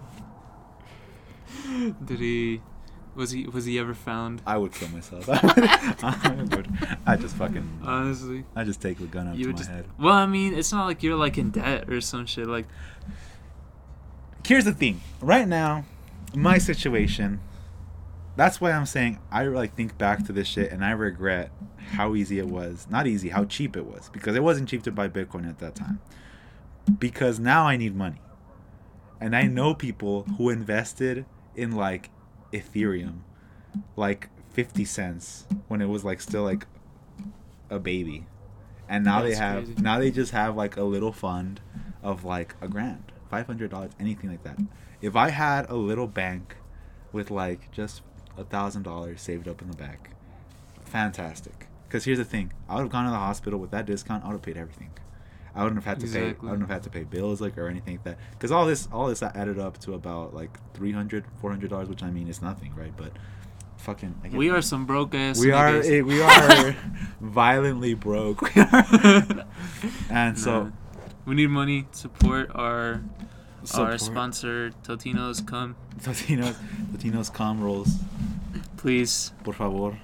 Did he? Was he? Was he ever found? I would kill myself. I would. I just fucking. Honestly, I just take the gun up you to would my just. head. Well, I mean, it's not like you're like in debt or some shit. Like, Here's the thing. Right now, my situation. That's why I'm saying I like think back to this shit and I regret how easy it was. Not easy, how cheap it was, because it wasn't cheap to buy Bitcoin at that time. Because now I need money, and I know people who invested in like Ethereum, like fifty cents when it was like still like a baby, and now That's they have crazy. now they just have like a little fund of like a grand, five hundred dollars, anything like that. If I had a little bank with like just a thousand dollars saved up in the back, fantastic. Because here's the thing, I would have gone to the hospital with that discount. I would have paid everything. I wouldn't have had to pay. I Exactly. wouldn't have had to pay bills like or anything like that. Because all this, all this added up to about like three hundred, four hundred dollars, which I mean is nothing, right? But fucking, I get we are some broke ass. we are niggas. eh, we are violently broke. We are. And so Nah. we need money. Support our our support- sponsor, Totino's. Come, Latinos, Latinos com rolls, please. por favor.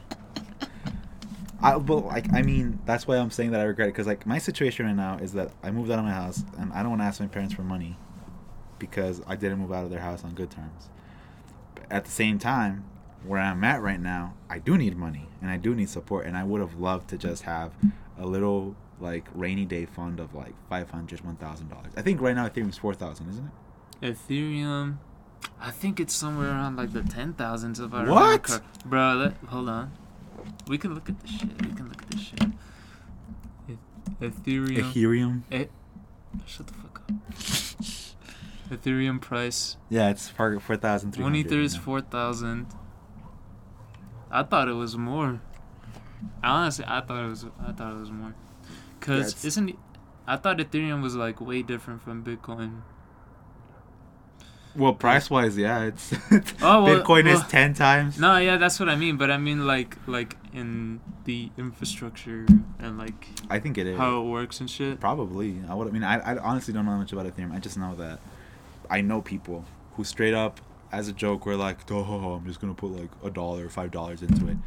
I but like I mean that's why I'm saying that I regret it, because like my situation right now is that I moved out of my house and I don't want to ask my parents for money because I didn't move out of their house on good terms. But at the same time, where I'm at right now, I do need money and I do need support, and I would have loved to just have a little like rainy day fund of like five hundred, one thousand dollars. I think right now Ethereum's four thousand, isn't it? Ethereum, I think it's somewhere around like the ten thousands if I What? remember. cor- Bro, let, hold on. We can look at this shit. We can look at this shit. E- Ethereum. Ethereum. Eh, shut the fuck up. Ethereum price. Yeah, it's four thousand three One hundred. Ether is four thousand. I thought it was more. Honestly, I thought it was. I thought it was more. Cause it's- isn't it, I thought Ethereum was like way different from Bitcoin. Well, price wise, yeah, it's Oh, well- Bitcoin is well- ten times. No, yeah, that's what I mean. But I mean like like in the infrastructure and like I think it is. how it works and shit. Probably. I would. I mean, I, I honestly don't know much about Ethereum. I just know that I know people who straight up, as a joke, were like, "Oh, I'm just gonna put like a dollar, five dollars into it."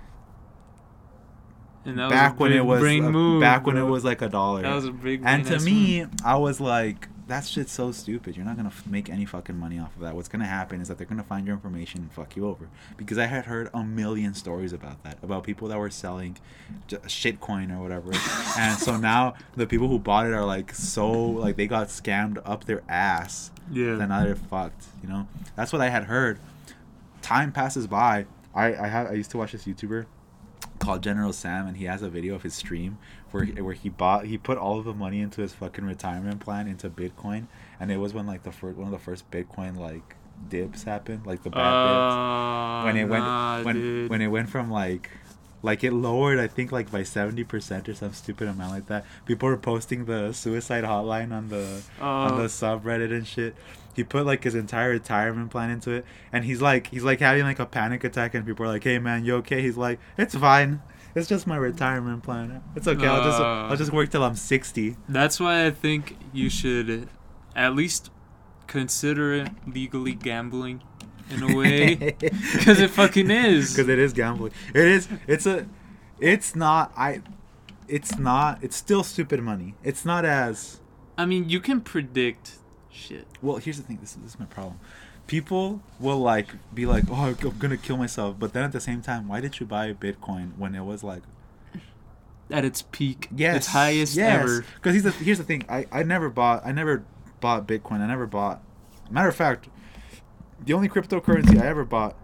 And that Back was a when big it was, brain uh, move. back when it bro. was like a dollar. That was a big. And to brain-ass me, move. I was like, that shit's so stupid. You're not gonna f- make any fucking money off of that. What's gonna happen is that they're gonna find your information and fuck you over. Because I had heard a million stories about that, about people that were selling j- shitcoin or whatever, and so now the people who bought it are like so like they got scammed up their ass. Yeah. Then now they're fucked. You know, that's what I had heard. Time passes by. I I have I used to watch this YouTuber called General Sam, and he has a video of his stream where he, where he bought he put all of the money into his fucking retirement plan into Bitcoin, and it was when like the first one of the first Bitcoin like dips happened, like the bad Uh, dips when it nah, went when dude. when it went from like like it lowered I think like by seventy percent or some stupid amount like that. People were posting the suicide hotline on the on Oh. the subreddit and shit. He put like his entire retirement plan into it, and he's like he's like having like a panic attack, and people are like, "Hey man, you okay?" He's like, "It's fine. It's just my retirement plan. It's okay. I'll just Uh. I'll just work till I'm sixty." That's why I think you should at least consider it legally gambling in a way. Because it fucking is. Because it is gambling. It is. It's a. It's not. I. It's not. It's still stupid money. It's not as. I mean, you can predict shit. Well, here's the thing. This is, this is my problem. People will like be like, "Oh, I'm gonna kill myself," but then at the same time, why did you buy Bitcoin when it was like At its peak. yes, Its highest yes. ever. Because here's the here's the thing. I I never bought. I never bought Bitcoin. I never bought. Matter of fact, the only cryptocurrency I ever bought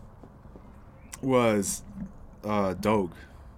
was uh, Doge.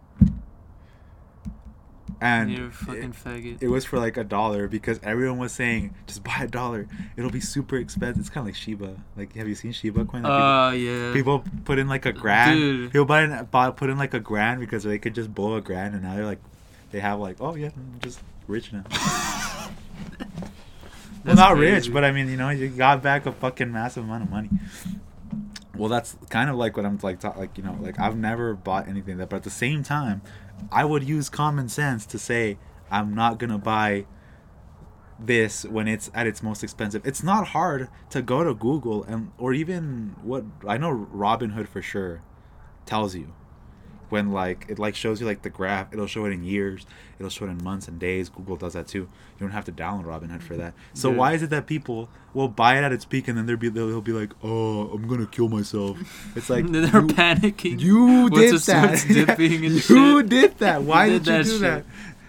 And You're a fucking it, faggot. it was for like a dollar because everyone was saying just buy a dollar. It'll be super expensive. It's kind of like Shiba. Like, have you seen Shiba coin? Like, Uh, yeah. people, people put in like a grand. Dude. People buy, in, buy put in like a grand because they could just blow a grand, and now they're like, they have like, oh yeah, I'm just rich now. Well, That's not crazy. rich, but I mean, you know, you got back a fucking massive amount of money. Well, that's kind of like what I'm like, ta- like you know, like I've never bought anything that, but at the same time, I would use common sense to say I'm not gonna buy this when it's at its most expensive. It's not hard to go to Google and or even what I know Robinhood for sure tells you when like it like shows you like the graph. It'll show it in years. It'll show it in months and days. Google does that too. You don't have to download Robinhood for that. So Yeah. why is it that people will buy it at its peak and then they'll be they'll, they'll be like, oh, I'm gonna kill myself. It's like They're you, panicking. you Once did it starts that. dipping and you shit. did that. Why You did, did you that do shit. that?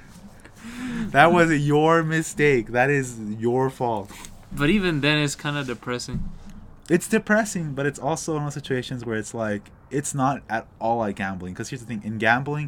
That was your mistake. That is your fault. But even then, it's kind of depressing. It's depressing, but it's also one of those situations where it's like it's not at all like gambling. Because here's the thing: in gambling,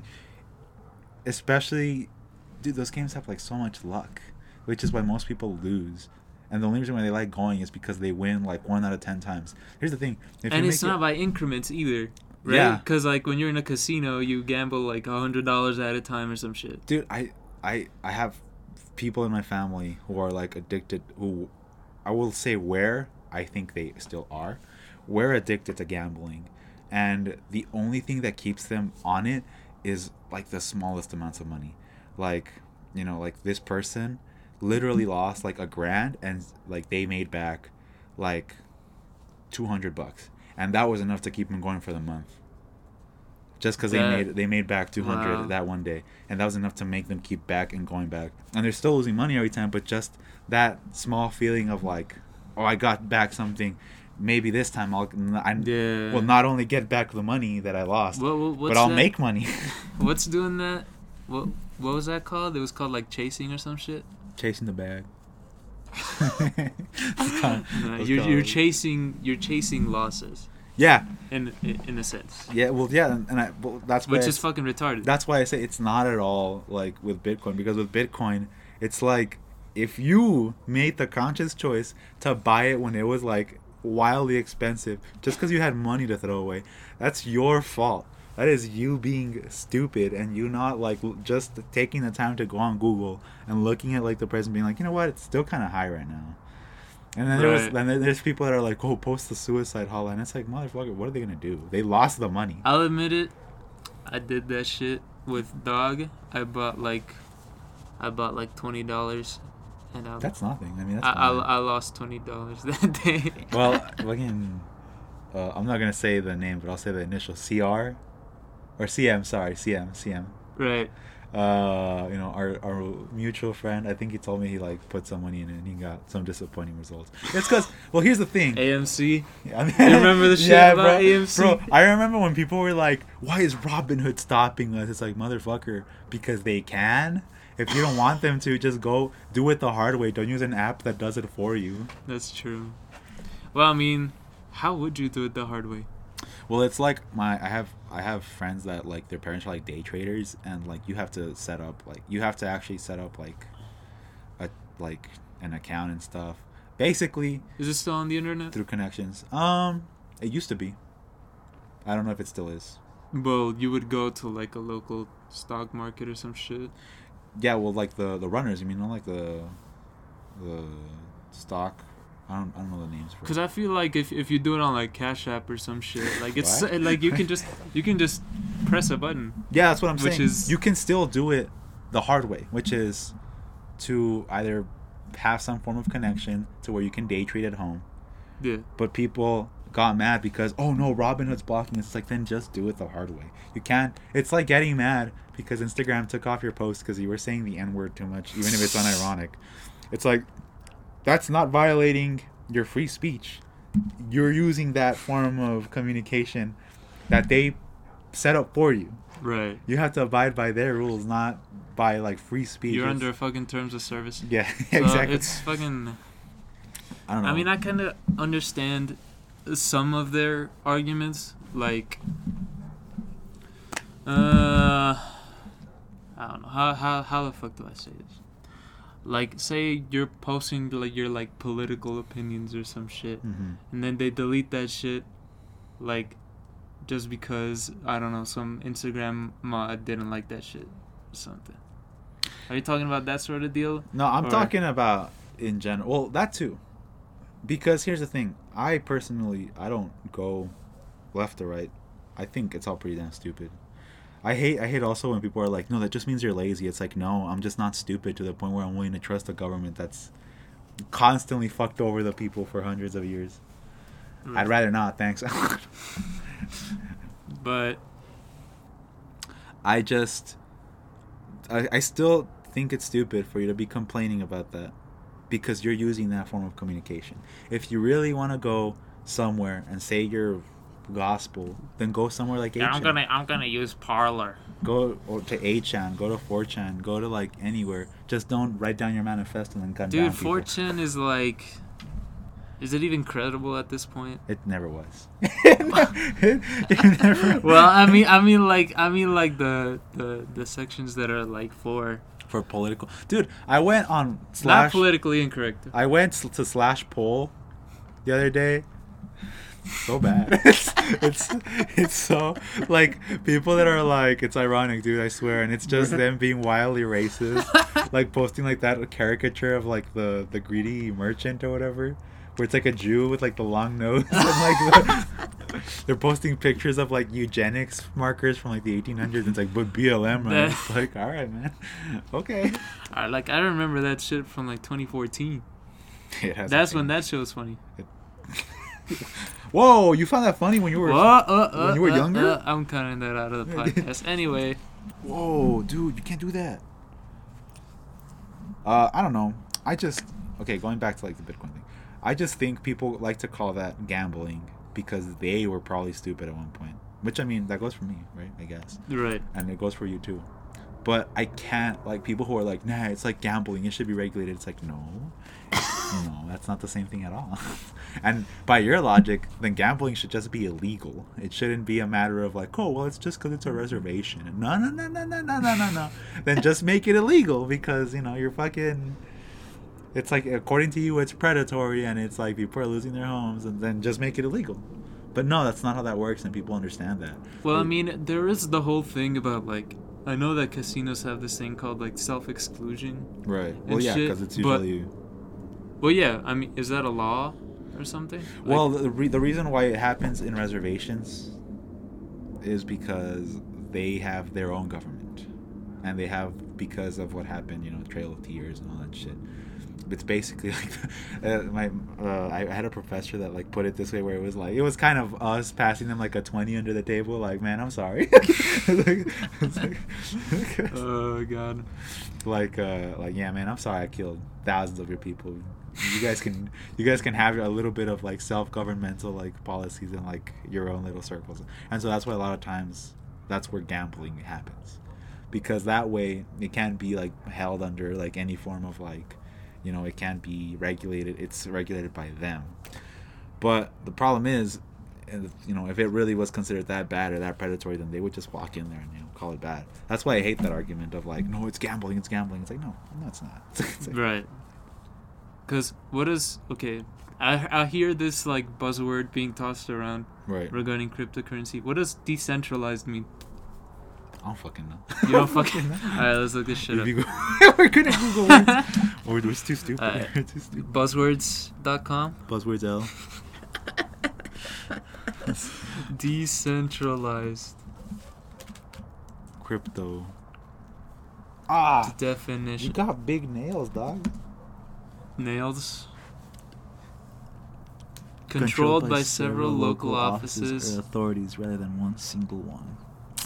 especially, dude, those games have like so much luck, which is why most people lose. And the only reason why they like going is because they win like one out of ten times. Here's the thing: if And you it's make not it- by increments either. Right? Yeah. Because, like, when you're in a casino, you gamble, like, one hundred dollars at a time or some shit. dude, I, I, I have people in my family who are like addicted. Who, I will say, where I think they still are, we're addicted to gambling, and the only thing that keeps them on it is like the smallest amounts of money. Like, you know, like this person literally lost like a grand, and like they made back like two hundred bucks, and that was enough to keep them going for the month. Just because they That- made they made back two hundred wow. that one day, and that was enough to make them keep back and going back. And they're still losing money every time, but just that small feeling of like, oh, I got back something. Maybe this time I'll I Yeah. will not only get back the money that I lost, What, what, what's but I'll that? make money. What's doing that? What What was that called? It was called, like, chasing or some shit? Chasing the bag. It's kinda- No, it's you're kinda you're like- chasing you're chasing losses Yeah, in in, in a sense, yeah. Well, yeah, and, and I well, that's why which I is fucking retarded. That's why I say it's not at all like with Bitcoin, because with Bitcoin, it's like if you made the conscious choice to buy it when it was like wildly expensive just because you had money to throw away, that's your fault. That is you being stupid and you not like l- just taking the time to go on Google and looking at like the price and being like, you know what, it's still kind of high right now. And then there's Right. then there's people that are like, oh, post the suicide hotline. It's like, motherfucker, what are they gonna do? They lost the money. I'll admit it, I did that shit with Dog. I bought like I bought like twenty dollars, and I That's nothing. I mean, that's I, I, fine. I lost twenty dollars that day. Well, fucking, uh, I'm not gonna say the name, but I'll say the initial C R, or C M. Sorry, C M, C M. Right. uh, you know, our our mutual friend. I think he told me he like put some money in it and he got some disappointing results. It's because, well, here's the thing. A M C. I mean, You remember the shit yeah, about bro, A M C? Bro, I remember when people were like, "Why is Robinhood stopping us?" It's like, motherfucker, because they can. If you don't want them to, just go do it the hard way. Don't use an app that does it for you. That's true. Well, I mean, how would you do it the hard way? Well, it's like my I have I have friends that like their parents are like day traders, and like you have to set up like you have to actually set up like a like an account and stuff. Basically, Is it still on the internet? through connections. Um, it used to be. I don't know if it still is. Well, you would go to like a local stock market or some shit. Yeah, well, like the the runners. You mean not like the the stock. I don't I don't know the names for Cause it. I feel like if if you do it on like Cash App or some shit, like it's What? like you can just you can just press a button. Yeah, that's what I'm Which saying. is- You can still do it the hard way, which is to either have some form of connection to where you can day trade at home. Yeah. But people got mad because, oh no, Robinhood's blocking. It's like, then just do it the hard way. You can't. It's like getting mad because Instagram took off your post because you were saying the N word too much, even if it's unironic. It's like, that's not violating your free speech. You're using that form of communication that they set up for you. Right. You have to abide by their rules, not by like free speech. You're It's- under fucking terms of service. Yeah, So exactly. It's fucking. I don't know. I mean, I kind of understand some of their arguments, like, uh, I don't know how how how the fuck do I say this? Like, say you're posting like your like political opinions or some shit, Mhm. and then they delete that shit, like, just because I don't know some Instagram mod didn't like that shit or something. Are you talking about that sort of deal? No, I'm Or- talking about in general. Well, that too. Because here's the thing. I personally, I don't go left or right. I think it's all pretty damn stupid. I hate I hate also when people are like, no, that just means you're lazy. It's like, no, I'm just not stupid to the point where I'm willing to trust a government that's constantly fucked over the people for hundreds of years. I'd rather not, thanks. But I just I, I still think it's stupid for you to be complaining about that because you're using that form of communication. If you really want to go somewhere and say your gospel, then go somewhere like eight chan. I'm gonna I'm gonna use Parlor. Go or to eight chan, go to four chan, go to like anywhere. Just don't write down your manifesto and then gun down Dude, people. four chan is like, is it even credible at this point? It never was. it, it never Well, I mean, I mean, like, I mean, like the the the sections that are like for for political. Dude, I went on not slash politically incorrect. I went to slash poll the other day. So bad. it's, it's it's so like people that are like, it's ironic, dude, I swear, and it's just them being wildly racist, like posting like that caricature of like the the greedy merchant or whatever, where it's like a Jew with like the long nose and like the, they're posting pictures of like eugenics markers from like the eighteen hundreds. And it's like, but B L M, right? It's like, all right, man, okay. I, like I remember that shit from like twenty fourteen. It hasn't That's when changed. that show was funny. Whoa, you found that funny when you were Whoa, uh, uh, when you were uh, younger? uh, I'm cutting that out of the podcast. Anyway, Whoa, dude, you can't do that. Uh, I don't know. I just okay. Going back to like the Bitcoin thing, I just think people like to call that gambling because they were probably stupid at one point. Which I mean, that goes for me, right? I guess, right. and it goes for you too. But I can't like people who are like, nah, it's like gambling. It should be regulated. It's like, no, no, that's not the same thing at all. And by your logic, then gambling should just be illegal. It shouldn't be a matter of like, oh, well, it's just because it's a reservation. No, no, no, no, no, no, no, no, no. Then just make it illegal because, you know, you're fucking... It's like, according to you, it's predatory and it's like people are losing their homes, and then just make it illegal. But no, that's not how that works, and people understand that. Well, I It- mean, there is the whole thing about like, I know that casinos have this thing called like self-exclusion. Right. Well, and yeah, shit, because it's but- usually... Well, yeah. I mean, is that a law or something? Like, Well, the re- the reason why it happens in reservations is because they have their own government, and they have because of what happened, you know, Trail of Tears and all that shit. it's basically like uh, my uh, I had a professor that like put it this way, where it was like it was kind of us passing them like a twenty under the table, like, man, I'm sorry. It's like, it's like, Oh god. like uh like yeah, man, I'm sorry I killed thousands of your people. You guys can you guys can have a little bit of like self-governmental like policies in like your own little circles. And so that's why a lot of times that's where gambling happens, because that way it can't be like held under like any form of like, you know, it can't be regulated. It's regulated by them. But the problem is, you know, if it really was considered that bad or that predatory, then they would just walk in there and, you know, call it bad. That's why I hate that argument of like, no, it's gambling, it's gambling. It's like, no, no, it's not. It's like, Right. Because what is... Okay, I, I hear this, like, buzzword being tossed around right. regarding cryptocurrency. What does decentralized mean? I don't fucking know. You don't fucking... Alright, let's look this shit up. If you go, we're gonna Google words. Or we're too stupid. Alright. We're too stupid. Buzzwords dot com. Buzzwords L. Decentralized. Crypto. Ah! Definition. You got big nails, dog. Nails. Controlled by several local offices. or authorities rather than one single one.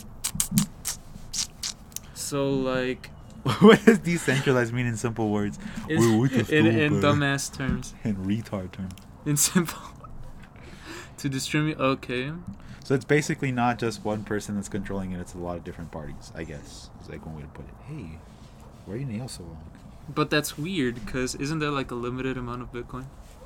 So, like... What does decentralized mean in simple words? In, We're with the in, in stupid. dumbass terms. In retard terms. In simple... to distribute... Okay. So it's basically not just one person that's controlling it, it's a lot of different parties, I guess. It's like one way to put it. Hey, why are your nails so long? But that's weird, because isn't there, like, a limited amount of Bitcoin?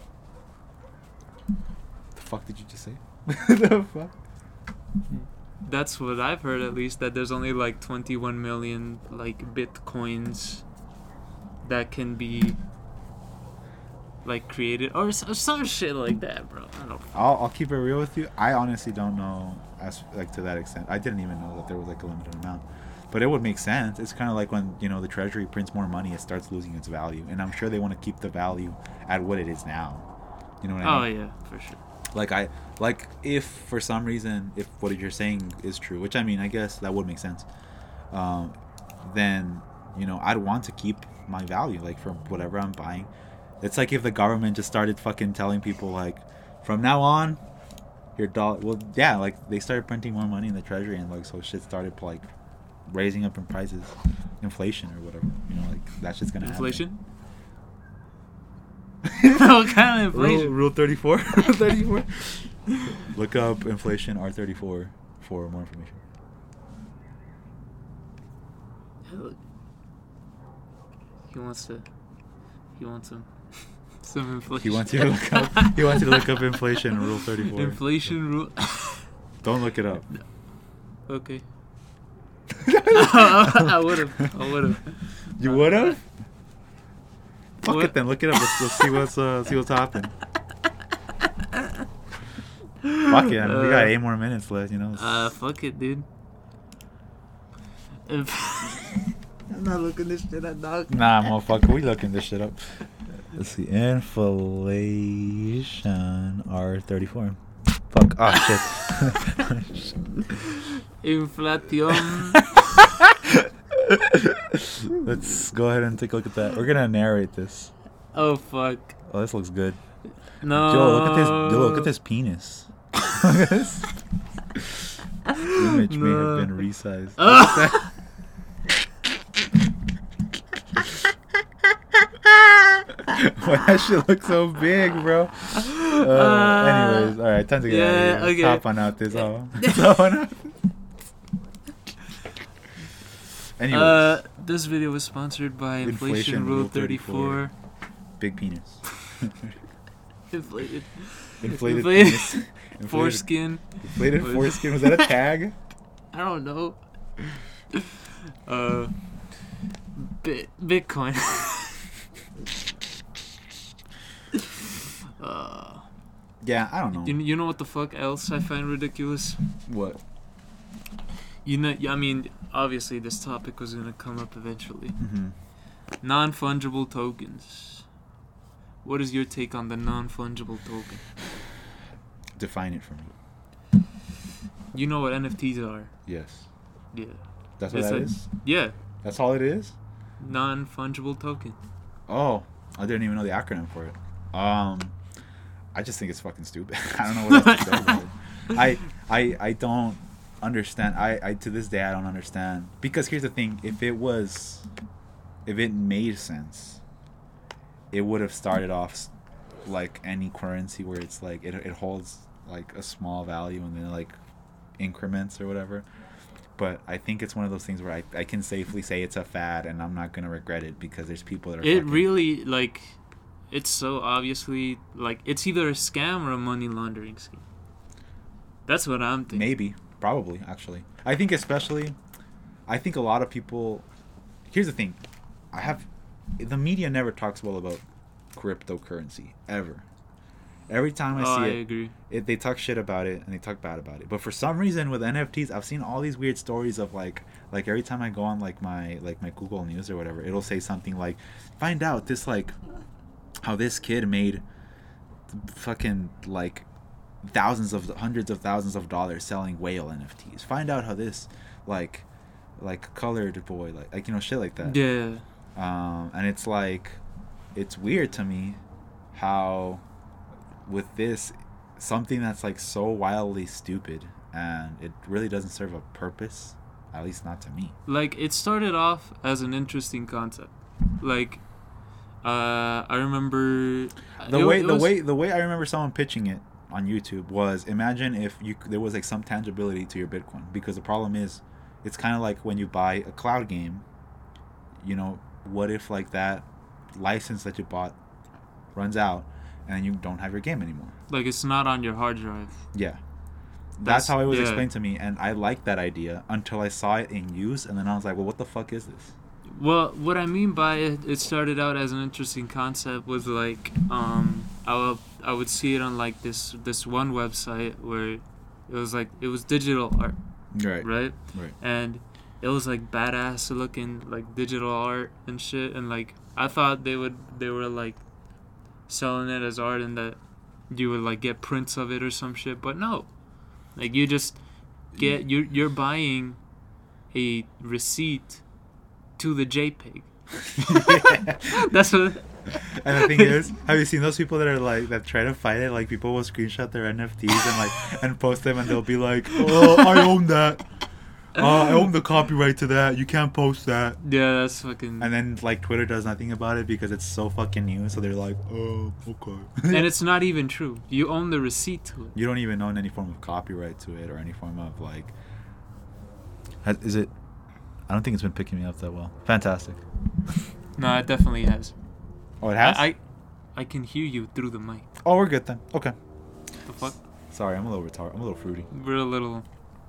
The fuck did you just say? The fuck? That's what I've heard, at least, that there's only, like, twenty-one million, like, Bitcoins that can be... like created or s- some shit like that, bro. I don't. I'll, I'll keep it real with you. I honestly don't know as like to that extent. I didn't even know that there was like a limited amount, but it would make sense. It's kind of like when, you know, the treasury prints more money, it starts losing its value, and I'm sure they want to keep the value at what it is now. You know what I Oh mean? yeah, for sure. Like I like if for some reason, if what you're saying is true, which I mean, I guess that would make sense. Um, then, you know, I'd want to keep my value, like, for whatever I'm buying. It's like if the government just started fucking telling people, like, from now on, your dollar... Well, yeah, like, they started printing more money in the treasury, and, like, so shit started, like, raising up in prices. Inflation or whatever. You know, like, that shit's gonna Inflation? happen. What kind of inflation? Rule, rule thirty-four? Rule thirty-four? Look up inflation R thirty-four for more information. He wants to... He wants some... some inflation. He wants you to look up, he wants you to look up inflation rule thirty-four. Inflation rule... Don't look it up. Okay. I would've. I would've. You would've? Fuck What? it then. Look it up. Let's, let's see what's uh, see what's happening. Fuck it. I mean, we got Uh, eight more minutes left. You know. Uh, fuck it, dude. If I'm not looking this shit up, dog. Nah, motherfucker. We looking this shit up. Let's see. Inflation R thirty-four. Fuck. Oh shit. Inflation. Let's go ahead and take a look at that. We're gonna narrate this. Oh fuck. Oh, this looks good. No. Yo, look at this. Yo, look at this penis. Look at this. Image may No. have been resized. Ah! Why that shit looks so big, bro? Uh, anyways, all right, time to get yeah, out of here. Let's okay. hop on out this. Oh, let's hop on out. Anyways, Uh, this video was sponsored by Inflation, Inflation Rule Rule thirty-four. big penis. Inflated. Inflated Inflated penis. Inflated, Foreskin. inflated foreskin. Was that a tag? I don't know. Uh, Bit Bitcoin. uh, Yeah, I don't know. you you know what the fuck else I find ridiculous? What? You know, I mean, obviously this topic was gonna come up eventually. Mm-hmm. Non-fungible tokens. What is your take on the non-fungible token? Define it for me. You know what N F Ts are? Yes. Yeah. That's what It's that like- is? Yeah. That's all it is? Non-fungible token. Oh. I didn't even know the acronym for it. Um, I just think it's fucking stupid. I don't know what else to say about it. I, I, I don't understand. I, I to this day I don't understand, because here's the thing: if it was, if it made sense, it would have started off like any currency where it's like it it holds like a small value and then like increments or whatever. But I think it's one of those things where I, I can safely say it's a fad and I'm not gonna regret it, because there's people that are It fucking, really, like, it's so obviously, like, it's either a scam or a money laundering scheme. That's what I'm thinking. maybe, probably, actually. I think especially, I think a lot of people, here's the thing, I have, the media never talks well about cryptocurrency, ever. Every time I oh, see I it, agree. it, they talk shit about it and they talk bad about it. But for some reason with N F Ts, I've seen all these weird stories of like, like every time I go on like my like my Google News or whatever, it'll say something like, find out this like, how this kid made fucking like thousands of hundreds of thousands of dollars selling whale N F Ts. Find out how this like like colored boy like like you know shit like that. Yeah. Um, and it's like, it's weird to me how with this, something that's like so wildly stupid and it really doesn't serve a purpose, at least not to me. Like, it started off as an interesting concept. Like, uh, I remember The it- way it the was- way the way I remember someone pitching it on YouTube was, imagine if you there was like some tangibility to your Bitcoin, because the problem is, it's kind of like when you buy a cloud game, you know, what if like that license that you bought runs out and you don't have your game anymore? like, it's not on your hard drive. Yeah. That's, That's- how it was yeah. explained to me, and I liked that idea until I saw it in use, and then I was like, well, what the fuck is this? Well, what I mean by it, it started out as an interesting concept was like, um, I would, I would see it on like this this one website where it was like, it was digital art, Right. right? Right. And it was like badass looking like digital art and shit, and like I thought they would they were like selling it as art and that you would like get prints of it or some shit, but no, like you just get you you're buying a receipt to the JPEG. That's what. And the thing is, have you seen those people that are like that try to fight it? Like, people will screenshot their N F Ts and like and post them, and they'll be like, "Oh, I own that. Uh, I own the copyright to that. You can't post that." Yeah, that's fucking. And then like Twitter does nothing about it because it's so fucking new. So they're like, "Oh, okay." And it's not even true. You own the receipt to it. You don't even own any form of copyright to it or any form of like. Has, is it? I don't think it's been picking me up that well. Fantastic. No, it definitely has. Oh, it has. I, I, I can hear you through the mic. Oh, we're good then. Okay. The fuck? Sorry, I'm a little retarded. I'm a little fruity. We're a little.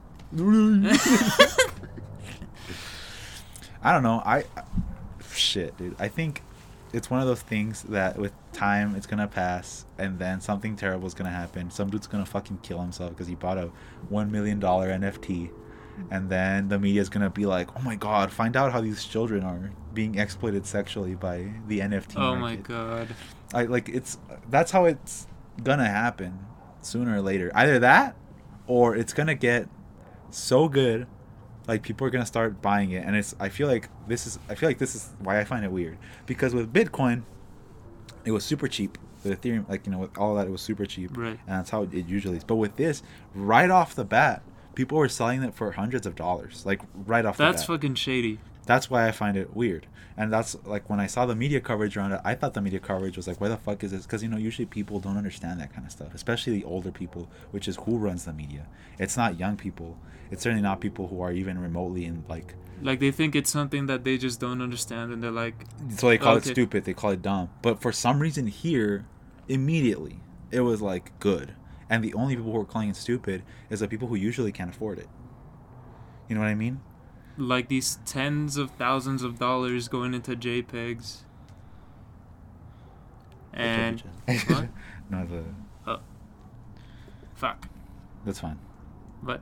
I don't know. I, I shit, dude. I think it's one of those things that with time it's gonna pass, and then something terrible is gonna happen. Some dude's gonna fucking kill himself because he bought a one million dollar N F T, and then the media's gonna be like, "Oh my god, find out how these children are being exploited sexually by the N F T Oh market." my god. I like it's that's how it's gonna happen sooner or later. Either that, or it's gonna get so good, like people are gonna start buying it. And it's I feel like this is I feel like this is why I find it weird, because with Bitcoin, it was super cheap. With Ethereum, like, you know, with all that, it was super cheap, Right. and that's how it usually is. But with this, right off the bat, people were selling it for hundreds of dollars, like right off That's the bat. fucking shady. That's why I find it weird. And that's like when I saw the media coverage around it, I thought the media coverage was like, where the fuck is this? Because, you know, usually people don't understand that kind of stuff, especially the older people, which is who runs the media. It's not young people. It's certainly not people who are even remotely in like. Like, they think it's something that they just don't understand, and they're like, So they call Okay. it stupid. They call it dumb. But for some reason here, immediately, it was like good. And the only people who are calling it stupid is the people who usually can't afford it. You know what I mean? like these tens of thousands of dollars going into JPEGs. And what? No, the Fuck. that's fine. But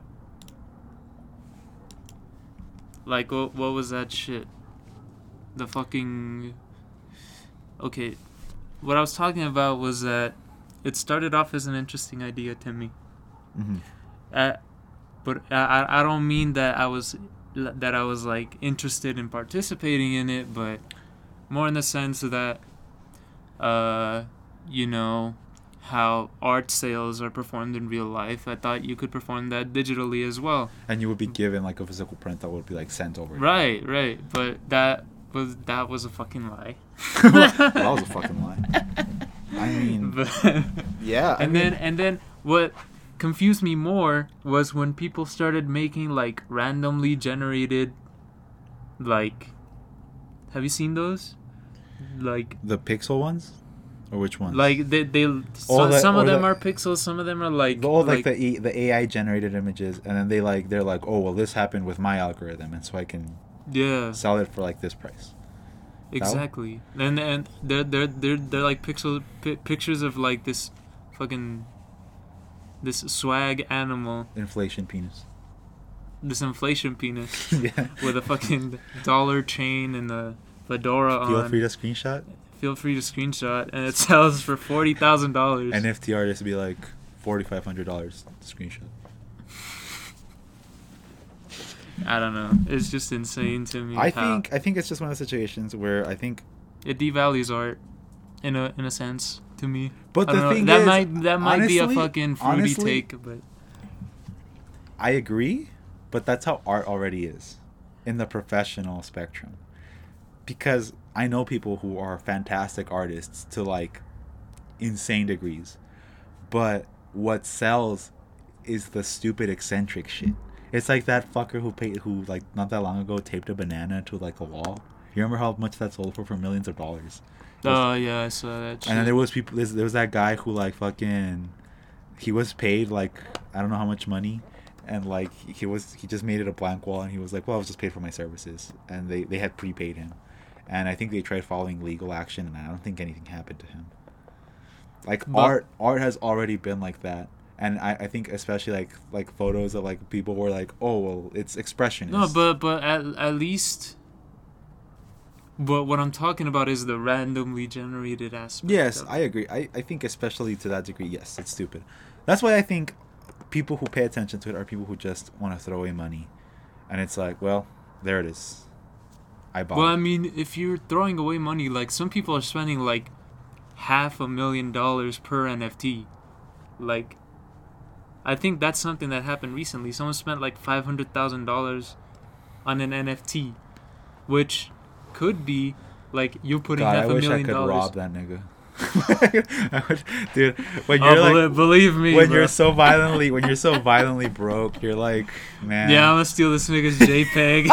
like, what, what was that shit? The fucking. Okay, what I was talking about was that it started off as an interesting idea to me. Mm-hmm. Uh, but I I don't mean that I was that I was like interested in participating in it, but more in the sense that uh, you know, how art sales are performed in real life. I thought you could perform that digitally as well. And you would be given like a physical print that would be like sent over. Right, right. But that was that was a fucking lie. That was a fucking lie. I mean, But, yeah. I and mean, then and then what confused me more was when people started making like randomly generated, like, have you seen those? Like, the pixel ones, or which ones? like they they so, Or the- some of or them the- are pixels, some of them are like The, old, like, the e, the A I generated images, and then they like they're like, oh well, this happened with my algorithm, and so I can yeah, sell it for like this price. exactly. And and they're they're they're they're like pixel pi- pictures of like this fucking this swag animal, Inflation penis. this inflation penis Yeah. with a fucking dollar chain and a fedora Feel on. free to screenshot. Feel free to screenshot, and it sells for forty thousand dollars. N F T artists be like forty five hundred dollars screenshot. I don't know. It's just insane to me. I how think I think it's just one of the situations where I think. it devalues art, in a in a sense, to me. But I the don't know. thing that is, might that might be a honestly- fucking fruity honestly, take, but I agree, but that's how art already is, in the professional spectrum. Because I know people who are fantastic artists to like insane degrees, but what sells is the stupid eccentric shit. It's like that fucker who paid who like not that long ago taped a banana to like a wall. You remember how much that sold for for millions of dollars? oh yeah, I saw that. Shit. And then there was people. There there was that guy who like fucking, he was paid like I don't know how much money, and like he was he just made it a blank wall, and he was like, well, I was just paid for my services, and they they had prepaid him, and I think they tried following legal action, and I don't think anything happened to him. Like But- art, art has already been like that, and I, I think especially like like photos of like people were like, oh well, it's expressionist. No, but but at at least. But what I'm talking about is the randomly generated aspect. Yes, of I it. agree. I, I think especially to that degree, yes, it's stupid. That's why I think people who pay attention to it are people who just want to throw away money. And it's like, well, there it is. I bought Well, I it. mean, if you're throwing away money, like some people are spending like half a million dollars per N F T. Like, I think that's something that happened recently. Someone spent like five hundred thousand dollars on an N F T, which could be like you putting God, half I a wish I million could dollars. rob that nigga. I would, dude, when Oh, you're belie- like, believe me, when bro. you're so violently, when you're so violently broke, you're like, man, Yeah, I'm gonna steal this nigga's JPEG.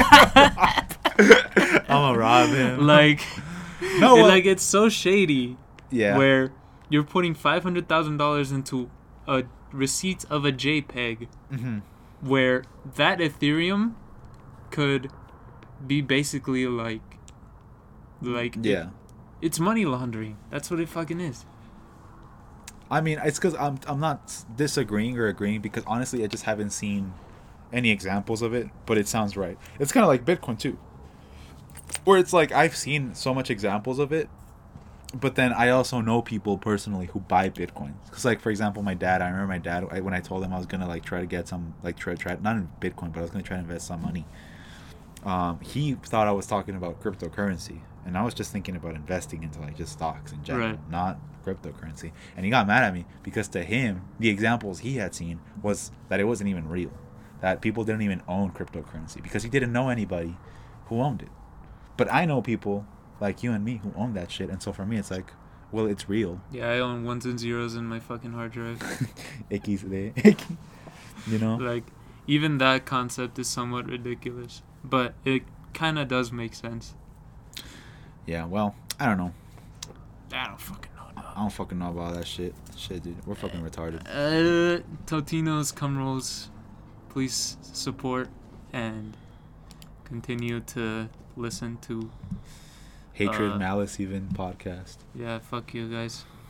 I'm gonna rob him. like, no, it- well, like it's so shady. yeah, Where you're putting five hundred thousand dollars into a receipt of a JPEG, hmm where that Ethereum could be basically like, like yeah. it's money laundering. That's what it fucking is. I mean, it's because I'm I'm not disagreeing or agreeing because honestly, I just haven't seen any examples of it. But it sounds right. It's kind of like Bitcoin too, where it's like I've seen so much examples of it, but then I also know people personally who buy Bitcoin. Because like for example, my dad. I remember my dad I, when I told him I was gonna like try to get some like try try not in Bitcoin, but I was gonna try to invest some money. Um, he thought I was talking about cryptocurrency, and I was just thinking about investing into like just stocks in general, Right. not cryptocurrency. And he got mad at me because to him, the examples he had seen was that it wasn't even real, that people didn't even own cryptocurrency because he didn't know anybody who owned it. But I know people like you and me who own that shit, and so for me, it's like, well, it's real. Yeah, I own ones and zeros in my fucking hard drive. Icky's there, Icky. You know. Like, even that concept is somewhat ridiculous, but it kind of does make sense. Yeah. Well, I don't know. I don't fucking know. Dog. I don't fucking know about that shit. Shit, dude, we're fucking retarded. Uh, Totino's cum rolls, please support and continue to listen to. Hatred, Uh, malice, even podcast. Yeah, fuck you guys.